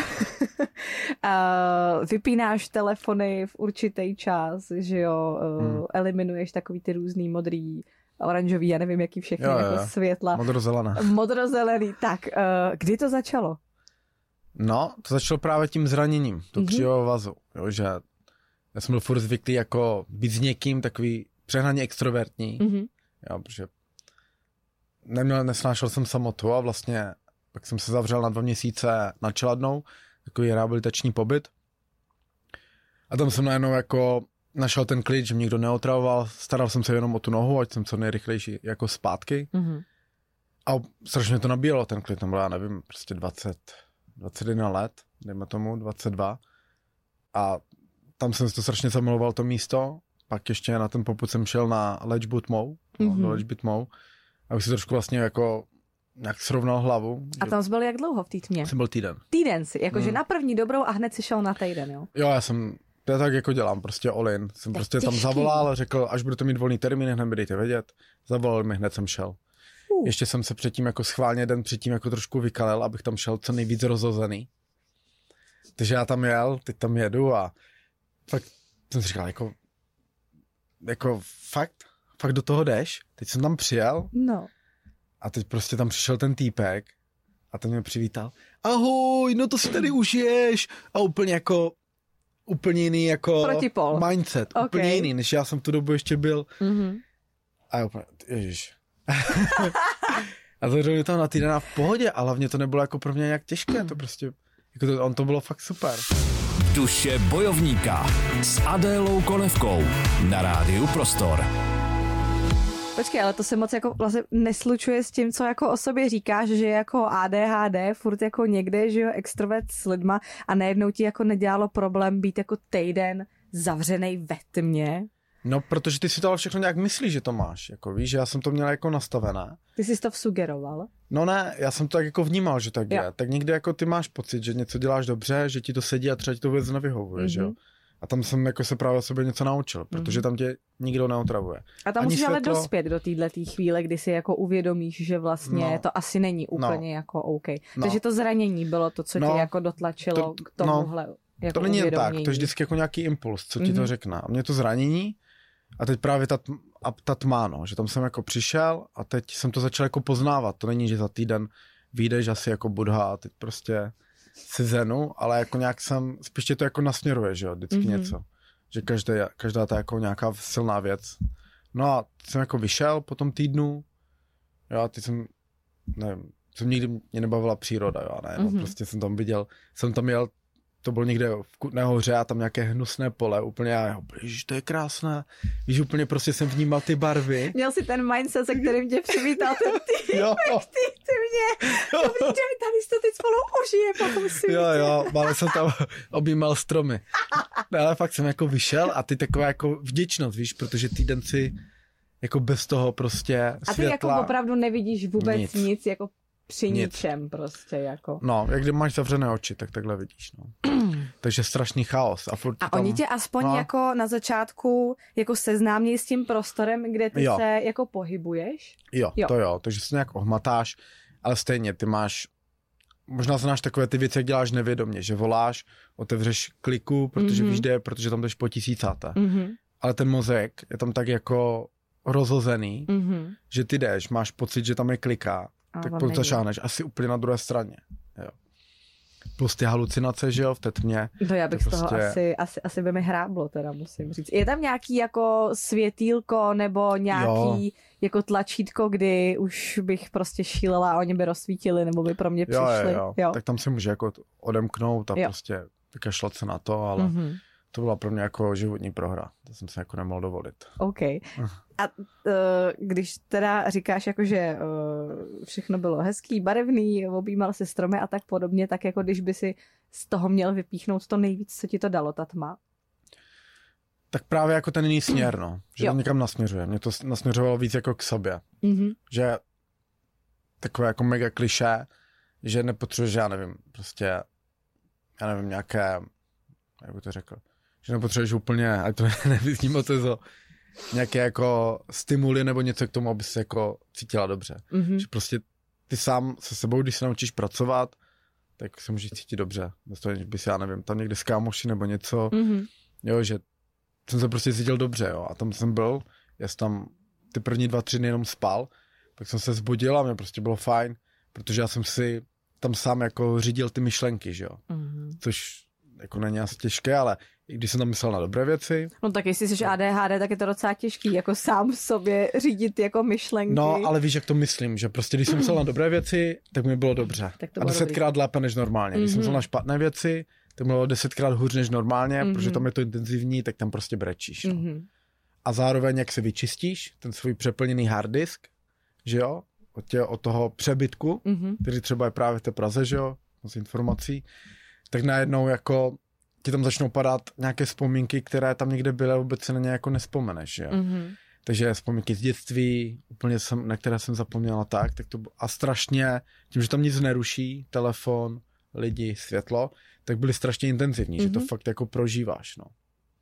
uh, vypínáš telefony v určitý čas, že jo, uh, hmm. eliminuješ takový ty různý modrý, oranžový, já nevím, jaký všechny jo, jako jo. světla. Modrozelená. Modrozelený. Tak, uh, kdy to začalo? No, to začalo právě tím zraněním, tu mm-hmm. křivého vazu, jo, že já jsem byl furt zvyklý jako být s někým takový přehnaně extrovertní, mm-hmm. jo, protože neměl, nesnášel jsem samotu a vlastně pak jsem se zavřel na dva měsíce na Čeladnou, takový rehabilitační pobyt. A tam jsem najednou jako našel ten klid, že mě nikdo neotravoval, staral jsem se jenom o tu nohu, ať jsem co nejrychlejší jako zpátky. Mm-hmm. A strašně to nabíjelo ten klid, tam bylo, já nevím, prostě dvacet, dvacet jedna let, dejme tomu, dvacet dva. A tam jsem si to strašně zamiloval to místo, pak ještě na ten popud jsem šel na léčbu tmou, mm-hmm. no, do léčby tmou. A už si trošku vlastně jako nějak srovnal hlavu. A tam jsi byl jak dlouho v té tmě? Jsem byl týden. Týden si, jakože hmm. na první dobrou a hned si šel na týden, jo? Jo, já jsem, já tak jako dělám, prostě all in. Jsem tak prostě těžký. Tam zavolal a řekl, až budete mít volný termín, hned mi dejte vědět. Zavolal mi, hned jsem šel. Uh. Ještě jsem se předtím jako schválně den předtím jako trošku vykalel, abych tam šel co nejvíc rozhozený. Takže já tam jel, teď tam jedu a fakt jsem si říkal, jako, jako fakt, fakt do toho jdeš, teď jsem tam přijel no. A teď prostě tam přišel ten týpek a ten mě přivítal. Ahoj, no to si tady užiješ. A úplně jako, úplně jiný jako protipol. Mindset, okay. Úplně jiný, než já jsem v tu dobu ještě byl. Mm-hmm. A já úplně, ježiš. A to mě tam na týden a v pohodě, ale hlavně to nebylo jako pro mě nějak těžké, to prostě, jako to, on to bylo fakt super. Duše bojovníka s Adélou Konevkou na rádiu Prostor. Počkej, ale to se moc jako vlastně neslučuje s tím, co jako o sobě říkáš, že jako A D H D, furt jako někde, že jo, extrovert s lidma a najednou ti jako nedělalo problém být jako týden zavřenej ve tmě. No, protože ty si to ale všechno nějak myslíš, že to máš, jako víš, že já jsem to měl jako nastavené. Ty jsi to vsugeroval? No ne, já jsem to tak jako vnímal, že tak je. Jo. Tak někdy jako ty máš pocit, že něco děláš dobře, že ti to sedí a třeba ti to vůbec nevyhovuje, mm-hmm. že jo. A tam jsem jako se právě o sobě něco naučil, protože tam tě nikdo neotravuje. A tam musíš ale dospět do této chvíle, kdy si jako uvědomíš, že vlastně no. to asi není úplně no. jako OK. No. Takže to zranění bylo to, co no. tě jako dotlačilo to, k tomuhle no. jako to není jen tak, to je uvědomění. vždycky jako nějaký impuls, co ti mm-hmm. to řekne. A mě to zranění a teď právě ta, a ta tma, no, že tam jsem jako přišel a teď jsem to začal jako poznávat. To není, že za týden vyjdeš asi jako Buddha a teď prostě si zenu, ale jako nějak jsem, spíš tě to jako nasměruje, že jo, vždycky mm-hmm. něco. Že každé, každá ta jako nějaká silná věc. No a jsem jako vyšel po tom týdnu, jo, a teď jsem, nevím, jsem nikdy mě nebavila příroda, jo, ne, mm-hmm. no, prostě jsem tam viděl, jsem tam jel to bylo někde v Kutné Hoře a tam nějaké hnusné pole, úplně já, ježiš, to je krásné, víš, úplně prostě jsem vnímal ty barvy. Měl si ten mindset, se kterým tě přivítal ten ty, jo. ty, ty mě, dobrý den, tady to teď spolu užije po tom světě. Jo, jo, ale jsem tam objímal stromy. No, ale fakt jsem jako vyšel a ty taková jako vděčnost, víš, protože týden si jako bez toho prostě světla. A ty jako opravdu nevidíš vůbec nic, nic jako při nic. ničem prostě jako. No, jak když máš zavřené oči, tak takhle vidíš, no. Takže strašný chaos. A, a tam, oni tě aspoň no. jako na začátku jako seznámí s tím prostorem, kde ty jo. se jako pohybuješ? Jo, jo, to jo, takže se nějak ohmatáš, ale stejně ty máš, možná znáš takové ty věci, jak děláš nevědomě, že voláš, otevřeš kliku, protože mm-hmm. víš, kde, protože tam jdeš po tisícáté. Mm-hmm. Ale ten mozek je tam tak jako rozhozený, mm-hmm. že ty jdeš, máš pocit, že tam je kliká, a tak potom zašáhneš asi úplně na druhé straně. Jo. Plus ty halucinace, že jo, v té tmě. No já bych z toho prostě... asi, asi, asi by mi hráblo, teda musím říct. Je tam nějaký jako světýlko nebo nějaký jo. jako tlačítko, kdy už bych prostě šílela a oni by rozsvítili nebo by pro mě přišli? Jo, jo, jo. jo. Tak tam si může jako odemknout a jo. prostě vykašlat se na to, ale mm-hmm. to byla pro mě jako životní prohra. To jsem se jako nemohl dovolit. OK. A uh, když teda říkáš, jako, že uh, všechno bylo hezký, barevný, objímal si stromy a tak podobně, tak jako když by si z toho měl vypíchnout to nejvíc, co ti to dalo, ta tma? Tak právě jako ten jiný směr, no. Že to někam nasměřuje. Mě to nasměřovalo víc jako k sobě. Mm-hmm. Že takové jako mega klišé, že nepotřebuješ, já nevím, prostě, já nevím, nějaké, jak bych to řekl, že nepotřebuješ úplně, ať to nevyzní moc to, nějaké jako stimuly nebo něco k tomu, aby se jako cítila dobře. Mm-hmm. Že prostě ty sám se sebou, když se naučíš pracovat, tak se můžeš cítit dobře. Bez toho, že bys, já nevím, tam někde s kámoši nebo něco, mm-hmm. jo, že jsem se prostě cítil dobře, jo, a tam jsem byl, já jsem tam ty první dva, tři dny jenom spal, pak jsem se zbudil a mě prostě bylo fajn, protože já jsem si tam sám jako řídil ty myšlenky, že jo, mm-hmm. což jako není asi těžké, ale i když jsem tam myslel na dobré věci. No tak jestli jsi A D H D, tak je to docela těžký, jako sám sobě řídit jako myšlenky. No, ale víš, jak to myslím, že prostě když jsem myslel na dobré věci, tak mi bylo dobře. A desetkrát lépe než normálně. Když mm-hmm. jsem myslel na špatné věci, tak mi bylo desetkrát hůř než normálně, mm-hmm. protože tam je to intenzivní, tak tam prostě brečíš. No. Mm-hmm. A zároveň, jak se vyčistíš, ten svůj přeplněný hard disk, že jo, od, tě, od toho přebytku, mm-hmm. který třeba je právě v té Praze, že jo, z informací, tak najednou jako ti tam začnou padat nějaké vzpomínky, které tam někde byly a vůbec se na ně jako nespomeneš, jo. Mm-hmm. Takže vzpomínky z dětství, úplně jsem, na které jsem zapomněla tak, tak to a strašně, tím, že tam nic neruší, telefon, lidi, světlo, tak byly strašně intenzivní, mm-hmm. že to fakt jako prožíváš, no.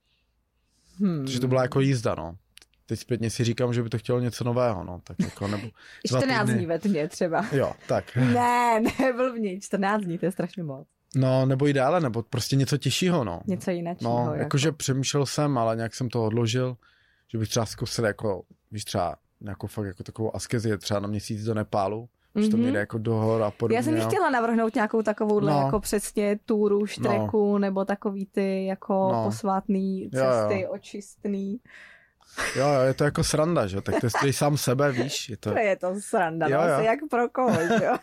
Hmm. Takže to byla jako jízda, no. Teď zpětně si říkám, že by to chtělo něco nového, no, tak jako nebo... čtrnáct dní ve tmě třeba. Jo, tak. Ne, neblbni, čtrnáct dní, to je strašně moc. No, nebo i dále, nebo prostě něco těžšího, no. Něco jiného. No, jako. jakože přemýšlel jsem, ale nějak jsem to odložil, že bych třeba zkusil jako, víš, třeba nějakou fakt jako takovou askezi, třeba na měsíc do Nepálu, mm-hmm. že to mě jde jako do hor a podobně. Já jsem chtěla navrhnout nějakou takovouhle, no. jako přesně túru, štreku, no. nebo takový ty jako no. posvátný cesty, jo, jo. očistný. Jo, jo, je to jako sranda, že? Tak testuj sám sebe, víš. Je to, to je to sranda, jo, no, jo. jak pro koho, jo.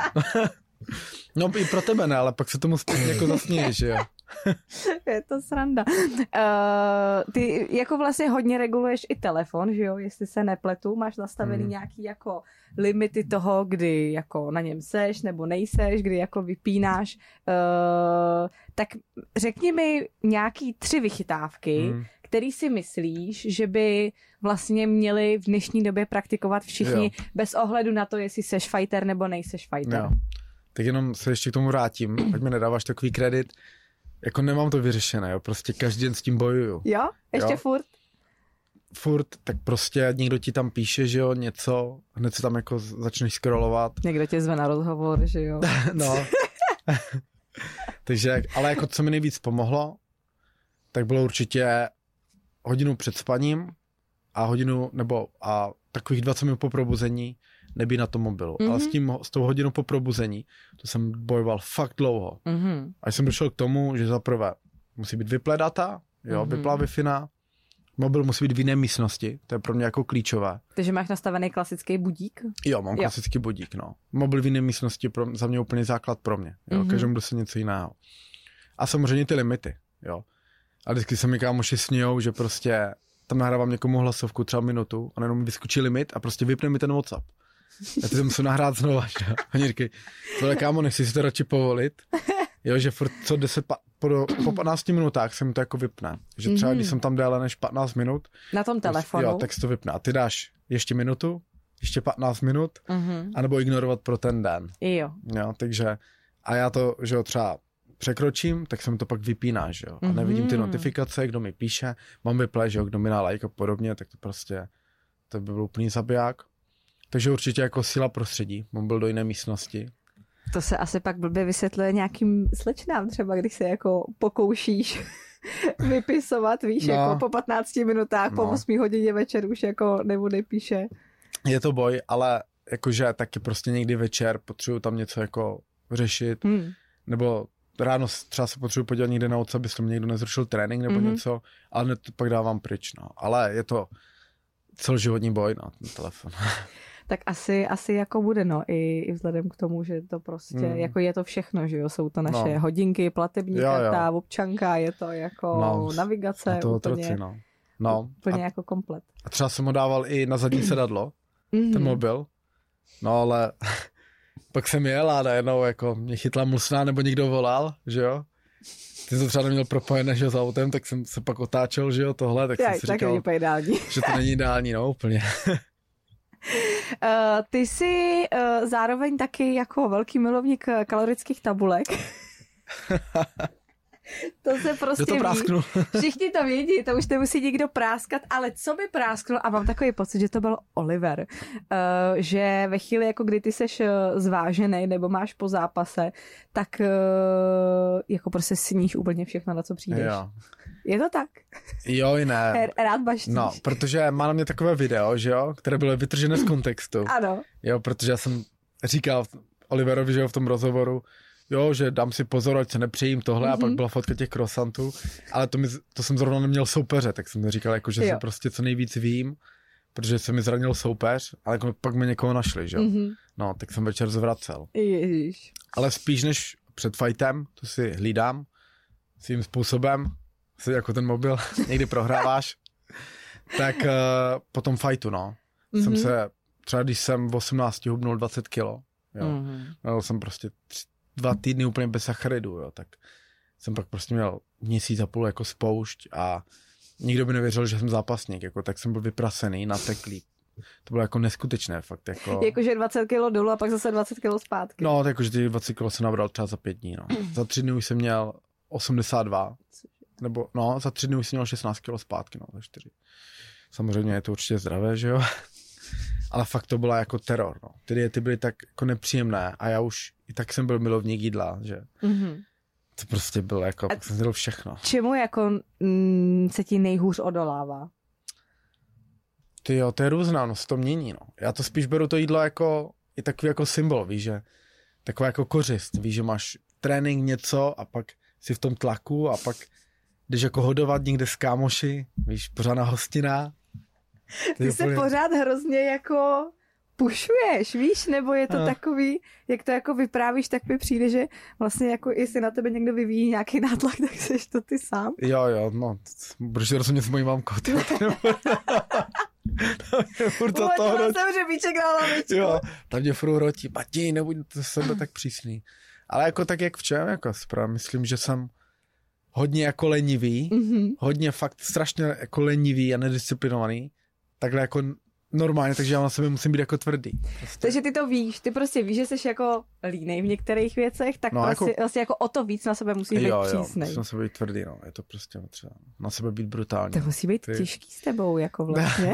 No i pro tebe ne, ale pak se tomu zpětně jako zasměješ, že jo. Je to sranda. Uh, ty jako vlastně hodně reguluješ i telefon, že jo, jestli se nepletu, máš nastavený hmm. nějaký jako limity toho, kdy jako na něm seš nebo nejseš, kdy jako vypínáš. Uh, tak řekni mi nějaký tři vychytávky, hmm. který si myslíš, že by vlastně měli v dnešní době praktikovat všichni jo. bez ohledu na to, jestli seš fighter nebo nejseš fighter. Jo. Tak jenom se ještě k tomu vrátím, ať mi nedáváš takový kredit. Jako nemám to vyřešené, jo, prostě každý den s tím bojuju. Jo? Ještě jo? furt? Furt, tak prostě někdo ti tam píše, že jo, něco, hned se tam jako začneš scrollovat. Někdo tě zve na rozhovor, že jo. No. Takže, ale jako co mi nejvíc pomohlo, tak bylo určitě hodinu před spaním a hodinu, nebo a takových dvacet minut po probuzení nebýt na tom mobilu. Mm-hmm. Ale s tím, s tou hodinou po probuzení, to jsem bojoval fakt dlouho. Mm-hmm. A jsem došel k tomu, že zaprvé musí být vyplé data, jo, mm-hmm. vyplá Wi-Fi, mobil musí být v jiné místnosti, to je pro mě jako klíčové. Takže máš nastavený klasický budík? Jo, mám jo. klasický budík, no. Mobil v jiné místnosti pro, za mě úplně základ pro mě, jo, mm-hmm. každému se něco jiného. A samozřejmě ty limity, jo. A vždycky se mi kámoši smějou, že prostě tam nahrávám někomu hlasovku třeba minutu a jenom mi vyskočí limit a prostě vypne mi ten WhatsApp. Já ty to musím nahrát znova, že? Oni říkají, tohle kámo, nechci si to radši povolit, jo, že furt co deset, po, po patnácti minutách se mi to jako vypne. Že třeba, mm. když jsem tam déle než patnáct minut. Na tom telefonu. Jo, tak se to vypne. A ty dáš ještě minutu, ještě patnáct minut, mm-hmm. anebo ignorovat pro ten den. Jo. Jo, takže, a já to, že jo, třeba překročím, tak se mi to pak vypíná, že jo. A nevidím ty notifikace, kdo mi píše, mám vyplay, že jo, kdo mi dá like a podobně, tak to prostě, to by byl úplný zabiják. Takže určitě jako síla prostředí, mobil do jiné místnosti. To se asi pak blbě vysvětluje nějakým slečnám třeba, když se jako pokoušíš vypisovat, víš, no. jako po patnácti minutách, no. po osmi hodině večer už jako nebo nepíše. Je to boj, ale jakože taky prostě někdy večer potřebuju tam něco jako řešit, hmm. nebo ráno třeba se potřebuji podívat někde na oca, aby se mi někdo nezrušil trénink nebo mm-hmm. něco, ale ne, to pak dávám pryč, no. Ale je to celoživotní boj, no, ten telefon. Tak asi, asi jako bude, no, i, i vzhledem k tomu, že to prostě, mm. jako je to všechno, že jo, jsou to naše no. hodinky, platební jo, karta, jo. občanka, je to jako no, navigace, to úplně, troci, no. No. úplně a, jako komplet. A třeba jsem ho dával i na zadní sedadlo, mm. ten mobil, no ale pak jsem jel a najednou jako mě chytla mlsná nebo někdo volal, že jo. Ty jsi to třeba neměl propojené, že za autem, tak jsem se pak otáčel, že jo, tohle, tak Já, jsem si tak říkal, ideální. že to není ideální, no, úplně. Uh, ty jsi uh, zároveň taky jako velký milovník kalorických tabulek. To se prostě to ví. Všichni to vědí, to už nemusí nikdo práskat, ale co by prásknul, a mám takový pocit, že to byl Oliver, uh, že ve chvíli, jako kdy ty seš zvážený nebo máš po zápase, tak uh, jako prostě sníš úplně všechno, na co přijdeš. Jo. Je to tak? Jo, ne. Rád baštíš. No, protože má na mě takové video, že jo, které bylo vytržené z kontextu. Ano. Jo, protože já jsem říkal Oliverovi, že jo, v tom rozhovoru, jo, že dám si pozor, ať se nepřejím tohle mm-hmm. a pak byla fotka těch croissantů, ale to, mi, to jsem zrovna neměl soupeře, tak jsem říkal, jako, že jo. se prostě co nejvíc vím, protože se mi zranil soupeř, ale jako pak mi někoho našli, že jo. Mm-hmm. No, tak jsem večer zvracel. Ježiš. Ale spíš než před fightem, to si hlídám svým způsobem, si jako ten mobil někdy prohráváš, tak uh, po tom fightu, no, mm-hmm. jsem se, třeba když jsem v osmnácti hubnul dvacet kilo, jo, mm-hmm. měl jsem prostě tři, dva týdny úplně bez sacharidu, jo, tak jsem pak prostě měl měsíc a půl jako spoušť a nikdo by nevěřil, že jsem zápasník, jako, tak jsem byl vyprasený, nateklý. To bylo jako neskutečné, fakt jako... Jakože dvacet kilo dolů a pak zase dvacet kilo zpátky. No, jakože těch dvacet kilo jsem nabral třeba za pět dní, no. Za tři dny už jsem měl osmdesát dva, nebo no, za tři dny už jsem měl šestnáct kilo zpátky, no, za čtyři. Samozřejmě je to určitě zdravé, že jo? Ale fakt to byla jako teror, no. Ty diety byly tak jako nepříjemné a já už i tak jsem byl milovník jídla, že... Mm-hmm. To prostě bylo jako, a jsem dělal všechno. Čemu jako mm, se ti nejhůř odolává? Ty jo, to je různá, no, se to mění, no. Já to spíš beru to jídlo jako, i takový jako symbol, víš, že taková jako kořist, víš, že máš trénink něco a pak si v tom tlaku a pak jdeš jako hodovat někde s kámoši, víš, pořádná hostina. Ty, Ty se úplně... pořád hrozně jako pušuješ, víš, nebo je to no. takový, jak to jako vyprávíš, tak mi přijde, že vlastně jako jestli na tebe někdo vyvíjí nějaký nátlak, tak seš to ty sám. Jo, jo, no, budeš rozumět s mojí mamkou. Uvaděla jsem, že bíček na lavičku. Jo, tam mě furt rotí, Mati, nebuď to sebe tak přísný. Ale jako tak jak v čem, jako správně, myslím, že jsem hodně jako lenivý, mm-hmm. hodně fakt strašně jako lenivý a nedisciplinovaný, takhle jako normálně, takže já na sebe musím být jako tvrdý. Prostě. Takže ty to víš, ty prostě víš, že jsi jako línej v některých věcech, tak no, prostě, jako... vlastně jako o to víc na sebe musíš jo, být přísnej. Jo, musím na sebe být tvrdý, no, je to prostě třeba na sebe být brutální. To musí být ty... těžký s tebou, jako vlastně.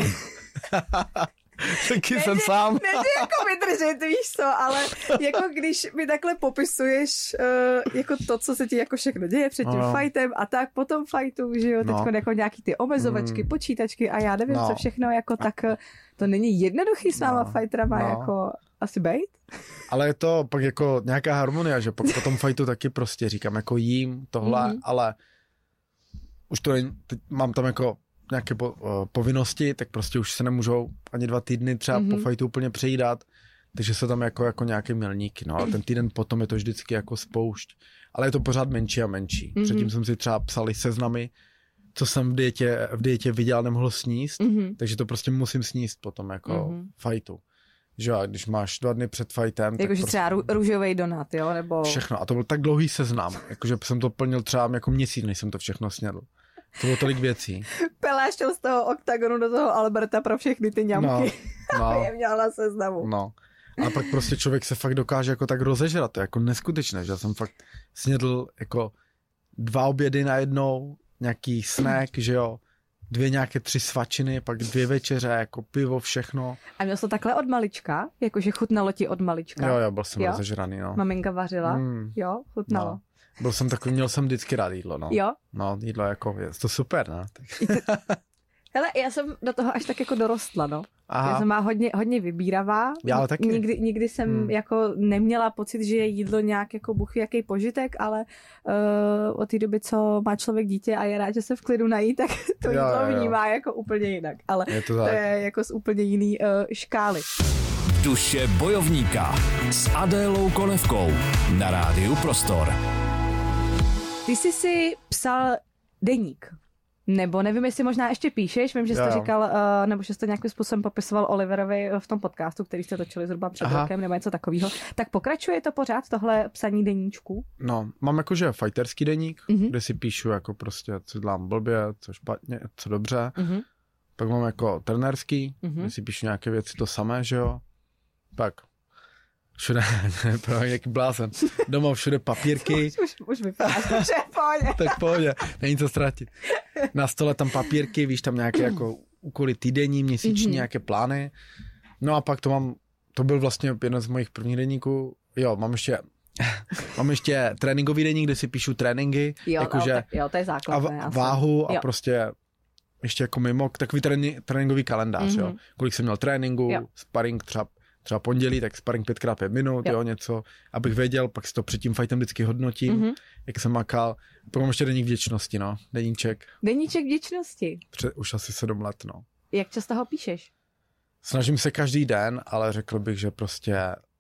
Taky jsem sám. Nejde jako vydržet, víš co, ale jako když mi takhle popisuješ uh, jako to, co se ti jako všechno děje před tím no. fightem a tak po tom fightu, že jo, no. teď jako nějaký ty omezovačky, mm. počítačky a já nevím, no. co všechno, jako tak to není jednoduchý s váma no. fighterama no. jako asi bejt. Ale je to pak jako nějaká harmonie, že pak po tom fightu taky prostě říkám jako jím tohle, mm. ale už to je, teď mám tam jako nějaké po, uh, povinnosti, tak prostě už se nemůžou ani dva týdny třeba mm-hmm. po fajtu úplně přejídat, takže se tam jako, jako nějaké milníky, no, ale ten týden potom je to vždycky jako spoušť, ale je to pořád menší a menší. Mm-hmm. Předtím jsem si třeba psal seznamy, co jsem v dietě, v dietě viděl, nemohl sníst, mm-hmm. takže to prostě musím sníst potom jako mm-hmm. fajtu. Že jo, když máš dva dny před fajtem... Jakože prostě... třeba růžovej donat, jo, nebo... Všechno, a to byl tak dlouhý seznam, jakože jsem to plnil třeba jako měsíc, než jsem to všechno snědl. To bylo tolik věcí. Pelé šel z toho oktagonu do toho Alberta pro všechny ty ňamky. No, no, je měl na seznamu. No. A pak prostě člověk se fakt dokáže jako tak rozežrat, to je jako neskutečné, že já jsem fakt snědl jako dva obědy najednou, nějaký snack, že jo, dvě nějaké tři svačiny, pak dvě večeře, jako pivo, všechno. A měl jsi to takhle od malička? Jakože chutnalo ti od malička? Jo, jo, byl jsem jo? rozežraný, no. Maminka vařila? Mm. Jo, chutnalo. No. Byl jsem takový, měl jsem vždycky rád jídlo, no. Jo? No, jídlo jako, je to super, ne? Hele, já jsem do toho až tak jako dorostla, no. Aha. Já jsem má hodně, hodně vybíravá. Já ale taky. Nikdy, nikdy jsem hmm. jako neměla pocit, že je jídlo nějak jako buchy, jaký požitek, ale uh, od té doby, co má člověk dítě a je rád, že se v klidu nají, tak to jo, jídlo jo, vnímá jo. jako úplně jinak. Ale je to, to je jako z úplně jiný uh, škály. Duše bojovníka s Adélou Konevkou na rádiu Prostor. Ty jsi si psal deník. Nebo nevím, jestli možná ještě píšeš, vím, že jsi to říkal, uh, nebo že jsi to nějakým způsobem popisoval Oliverovi v tom podcastu, který jste točili zhruba před Aha. rokem, nebo něco takového. Tak pokračuje to pořád, tohle psaní deníčku? No, mám jakože fighterský deník, mm-hmm. kde si píšu jako prostě, co dělám blbě, co špatně, co dobře. Mm-hmm. Pak mám jako trenérský, mm-hmm. kde si píšu nějaké věci to samé, že jo. Pak všude, právě jaký blázen, doma všude papírky. Už, už, už vypadáš, že pohodě. Tak pohodě, není co ztratit. Na stole tam papírky, víš, tam nějaké jako úkoly týdenní, měsíční, mm-hmm. nějaké plány. No a pak to mám, to byl vlastně jeden z mojich prvních deníků. Jo, mám ještě, mám ještě tréninkový deník, kde si píšu tréninky. Jo, jakože, no, tak, jo to je základ. A váhu a prostě ještě jako mimo, takový tréni, tréninkový kalendář, mm-hmm. jo. Kolik jsem měl tréninku, jo. sparring třeba třeba pondělí, tak sparring pětkrát pět minut, jo. jo, něco, abych věděl, pak si to před tím fightem vždycky hodnotím, mm-hmm. jak jsem makal. Pak mám ještě deník vděčnosti, no, deníček. Deníček vděčnosti? Před, už asi sedm let, no. Jak často ho píšeš? Snažím se každý den, ale řekl bych, že prostě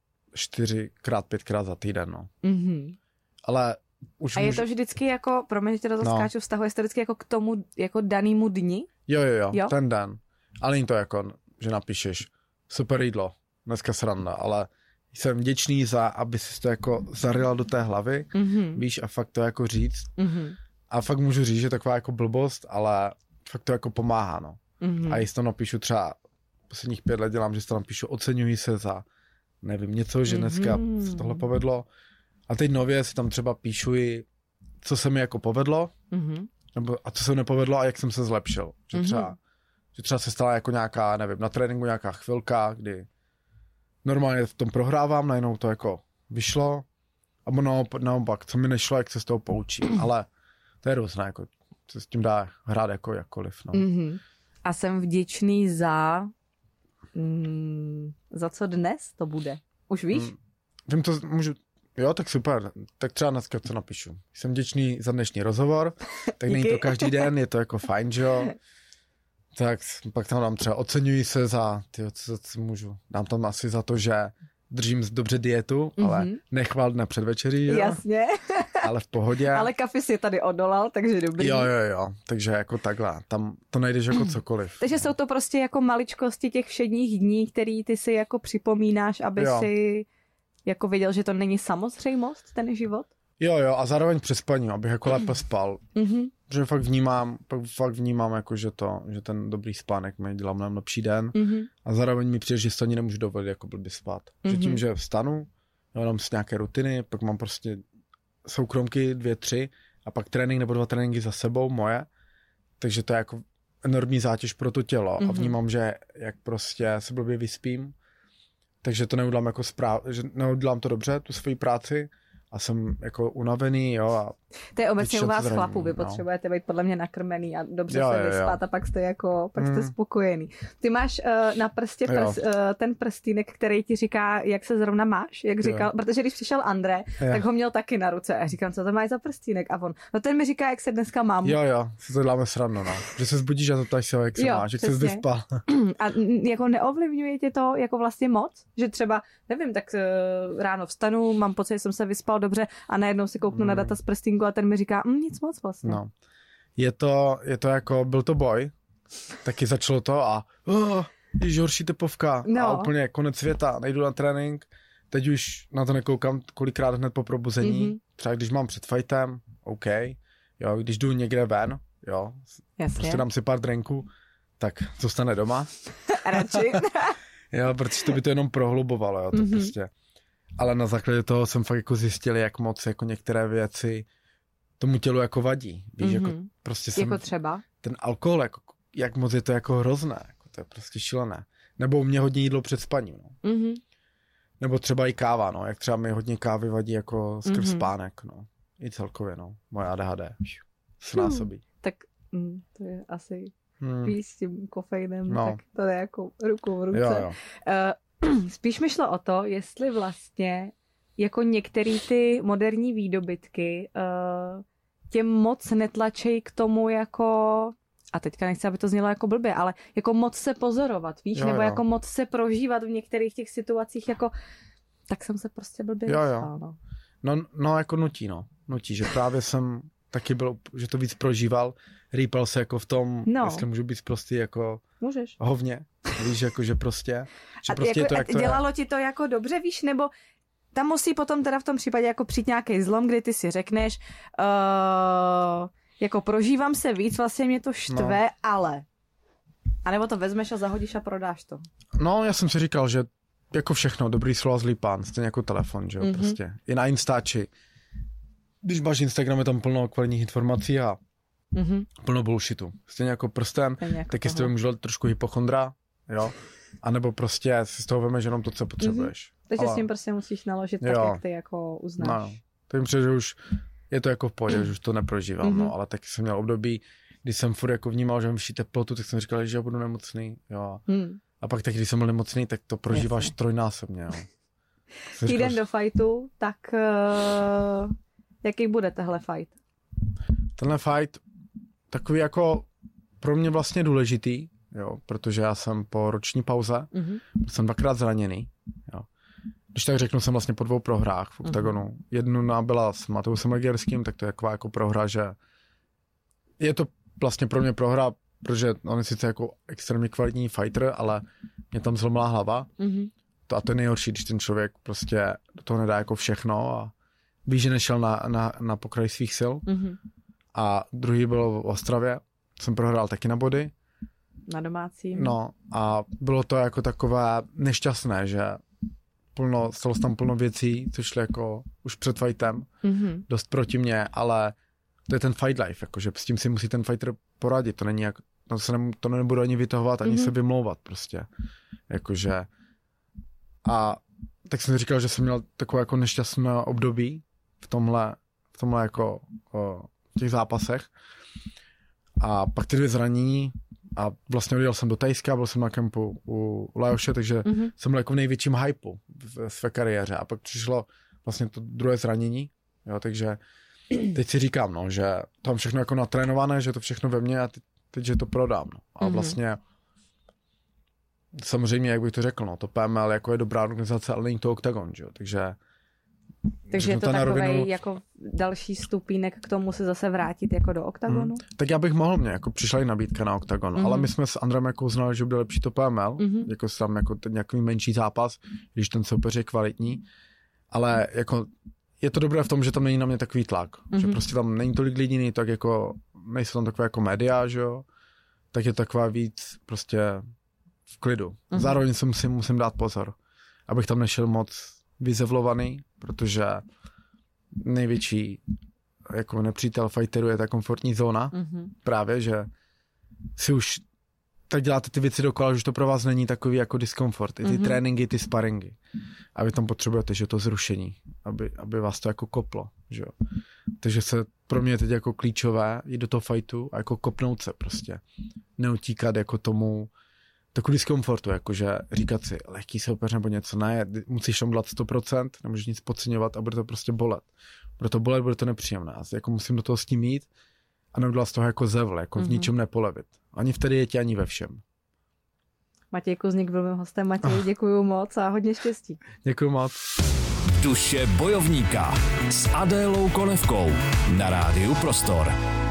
čtyřikrát, pětkrát za týden, no. Mm-hmm. Ale už A je můžu... to vždycky jako, promiň, tě to zaskáču, no. vztahuje se to vždycky jako k tomu, jako danému dni? Jo, jo, jo, jo, ten den. Ale není to jako, že napíšeš super jídlo, dneska sranda, ale jsem vděčný za, aby si to jako zarila do té hlavy, mm-hmm. víš, a fakt to jako říct. Mm-hmm. A fakt můžu říct, že taková jako blbost, ale fakt to jako pomáhá, no. Mm-hmm. A jestli to napíšu třeba posledních pět let dělám, že si to napíšu, oceňuji se za, nevím, něco, že dneska mm-hmm. se tohle povedlo. A teď nově si tam třeba píšu, co se mi jako povedlo, mm-hmm. nebo a co se nepovedlo a jak jsem se zlepšil. Že třeba, mm-hmm. že třeba se stala jako nějaká, nevím, na tréninku nějaká chvilka, kdy normálně v tom prohrávám, najednou to jako vyšlo, a naopak, co mi nešlo, jak se z toho poučím, ale to je různé, jako se s tím dá hrát jako jakkoliv. No. Mm-hmm. A jsem vděčný za, mm, za co dnes to bude? Už víš? Mm, vím to, můžu, jo, tak super, tak třeba dneska co napíšu. Jsem vděčný za dnešní rozhovor, tak není to každý den, je to jako fajn, že jo. Tak pak tam dám třeba oceňuji se za, tyjo, co, co můžu, dám tam asi za to, že držím dobře dietu, mm-hmm. ale nechval dne před večeří, jo. Jasně. Ale v pohodě. Ale kafe si tady odolal, takže dobrý. Jo, jo, jo, takže jako takhle, tam to najdeš jako cokoliv. Takže jsou to prostě jako maličkosti těch všedních dní, který ty si jako připomínáš, aby jo. si jako věděl, že to není samozřejmost, ten život? Jo, jo, a zároveň přes spaní, abych jako lépe spal. Mm-hmm. Protože fakt vnímám, fakt vnímám jako, že to, že ten dobrý spánek mi dělá mnohem lepší den mm-hmm. a zároveň mi přijde, že si to ani nemůžu dovolit jako blbě spát. Mm-hmm. Že tím, že vstanu, mám si nějaké rutiny, pak mám prostě soukromky dvě, tři a pak trénink nebo dva tréninky za sebou moje, takže to je jako enormní zátěž pro to tělo mm-hmm. a vnímám, že jak prostě se blbě vyspím, takže to neudělám jako správ, že neudělám to dobře, tu svoji práci, a jsem jako unavený, jo, a To je obecně u vás zranění, chlapů, vy no. potřebujete být podle mě nakrmený a dobře Jo, se jo, vyspat jo. a pak jste jako, pak jste Mm. spokojený. Ty máš uh, na prstě prs, uh, ten prstýnek, který ti říká, jak se zrovna máš, jak říkal, Jo. protože když přišel André, Jo. tak ho měl taky na ruce a říkám, co to máš za prstýnek a on, no ten mi říká, jak se dneska mám. Jo, jo, si to děláme srandu, no. Že se zbudíš a zeptáš se ho, jak se Jo, máš, jak se přesně. vyspal. A mm, jako neovlivňuje tě to jako vlastně moc? Že třeba, nevím, tak uh, ráno vstanu, mám pocit, že jsem se vyspal dobře a najednou si kouknu Hmm. na data z prstínku a ten mi říká, mm, nic moc vlastně. No. Je to, je to jako, byl to boj, taky začalo to a oh, je horší tepovka No. a úplně konec světa, nejdu na trénink, teď už na to nekoukám kolikrát hned po probuzení, Mhm. třeba když mám před fightem, OK, jo, když jdu někde ven, jo, Jasně. prostě dám si pár drinků, tak zůstane doma, Radši. jo, protože to by to jenom prohlubovalo, jo, to Mhm. prostě. Ale na základě toho jsem fakt jako zjistil, jak moc jako některé věci tomu tělu jako vadí. Víš, Mhm. jako prostě jsem, Jako třeba? ten alkohol, jako, jak moc je to jako hrozné, jako to je prostě šílené. Nebo u mě hodně jídlo před spaním, no. Mhm. Nebo třeba i káva, no, jak třeba mi hodně kávy vadí jako skrz Mhm. spánek, no. I celkově, no, moje A D H D, se násobí. Tak mm, to je asi Hmm. pít s tím kofeinem, No. tak to je jako ruku v ruce. Jo, jo. Uh, spíš mi šlo o to, jestli vlastně jako některé ty moderní výdobytky uh, tě moc netlačej k tomu jako, a teďka nechci, aby to znělo jako blbě, ale jako moc se pozorovat, víš, Jo, nebo jo. jako moc se prožívat v některých těch situacích, jako tak jsem se prostě blbě Jo, jo. vyspal, no. No, no, jako nutí, no. Nutí, že právě jsem taky byl, že to víc prožíval, rýpal se jako v tom, No. jestli můžu být prostě jako Můžeš. hovně, víš, jako že prostě, že A, prostě jako, je to, a jak to dělalo je. ti to jako dobře, víš, nebo tam musí potom teda v tom případě jako přijít nějaký zlom, kdy ty si řekneš, uh, jako prožívám se víc, vlastně mě to štve, No. ale. A nebo to vezmeš a zahodíš a prodáš to. No, já jsem si říkal, že jako všechno, dobrý slovo, zlý pán, stejně jako telefon, že jo, Mhm. mm-hmm. prostě. I na Instači. Když máš Instagram, je tam plno kvalitních informací a Mhm. plno bullshitu. Stejně jako prstem, Stejně jako taky z tohle. toho může být trošku hypochondra, jo. A nebo prostě si z toho vemeš jenom to, co potřebuješ. Takže Ale- s tím prostě musíš naložit tak, Jo. jak ty jako uznáš. No, to mi přijde, že už je to jako v pohodě, že už to neprožívám, Mhm. no, ale taky jsem měl období, kdy jsem furt jako vnímal, že mám vyšší teplotu, tak jsem říkal, že já budu nemocný, jo. Hmm. A pak taky, když jsem byl nemocný, tak to prožíváš Jasně. trojnásobně, jo. Jsem říkal, Týden že do fightu, tak uh, jaký bude tehle fight? tenhle fight takový jako pro mě vlastně důležitý, jo, protože já jsem po roční pauze, Mhm. byl jsem dvakrát zraněný, jo. Když tak řeknu, jsem vlastně po dvou prohrách v Octagonu. Mm-hmm. Jednu byla s Mateusem Legerským, tak to je taková jako prohra, že je to vlastně pro mě prohra, protože on je sice jako extrémně kvalitní fighter, ale mě tam zlomila hlava. Mhm. To, a to je nejhorší, když ten člověk prostě do toho nedá jako všechno a ví, že nešel na, na, na pokraj svých sil. Mhm. A druhý byl v Ostravě, jsem prohrál taky na body. Na domácím. No a bylo to jako takové nešťastné, že plno, stalo se tam plno věcí, co šly jako už před fightem, Mhm. dost proti mně, ale to je ten fight life, jakože s tím si musí ten fighter poradit, to není jak, to, se ne, to nebudu ani vytahovat, ani Mhm. se vymlouvat prostě, jakože a tak jsem říkal, že jsem měl takové jako nešťastné období v tomhle, v tomhle jako o, v těch zápasech a pak ty dvě zranění a vlastně odjel jsem do Tajska, byl jsem na kempu u Lajoše, takže Mhm. jsem byl jako v největším hypeu v své kariéře a pak přišlo vlastně to druhé zranění, jo, takže teď si říkám, no, že tam všechno jako natrénované, že to všechno ve mně a teď, teď že to prodám, no. A Mhm. vlastně samozřejmě, jak bych to řekl, no, to P M L jako je dobrá organizace, ale není to Octagon, že jo, takže Takže je řeknu to na takový rovinu, jako další stupínek k tomu se zase vrátit jako do oktagonu? Hmm. Tak já bych mohl, mě jako přišla i nabídka na Octagon, Mhm. ale my jsme s Andrem jako uznali, že bude lepší to P M L, Mhm. jako tam jako ten nějaký menší zápas, když ten soupeř je kvalitní, ale jako je to dobré v tom, že tam není na mě takový tlak, mm-hmm. že Mhm. prostě tam není tolik lidí, není tak jako, nejsou tam takové jako média, že jo, tak je to taková víc prostě v klidu. Mhm. Mm-hmm. Zároveň se musím, musím dát pozor, abych tam nešel moc vyzevlovaný, protože největší jako nepřítel fighteru je ta komfortní zóna, Mhm. právě, že si už tak děláte ty věci dokola, že to pro vás není takový jako diskomfort. I ty mm-hmm. tréninky, ty sparingy. A vy tam potřebujete, že to zrušení, aby, aby vás to jako koplo, že jo. Takže se pro mě je teď jako klíčové jít do toho fightu a jako kopnout se prostě. Neutíkat jako tomu takový diskomfortu, jakože říkat si lehký soupeř nebo něco, ne, musíš tam dát sto procent, nemůžeš nic podceňovat a bude to prostě bolet. Bude to bolet, bude to nepříjemné. Jako musím do toho s tím jít a neudělat z toho jako zevl, jako mm-hmm. v ničem nepolevit. Ani v tady je ani ve všem. Matěj Kuzník byl mým hostem. Matěj, děkuju moc a hodně štěstí. Děkuju moc. Duše bojovníka s Adélou Konevkou na Rádiu Prostor.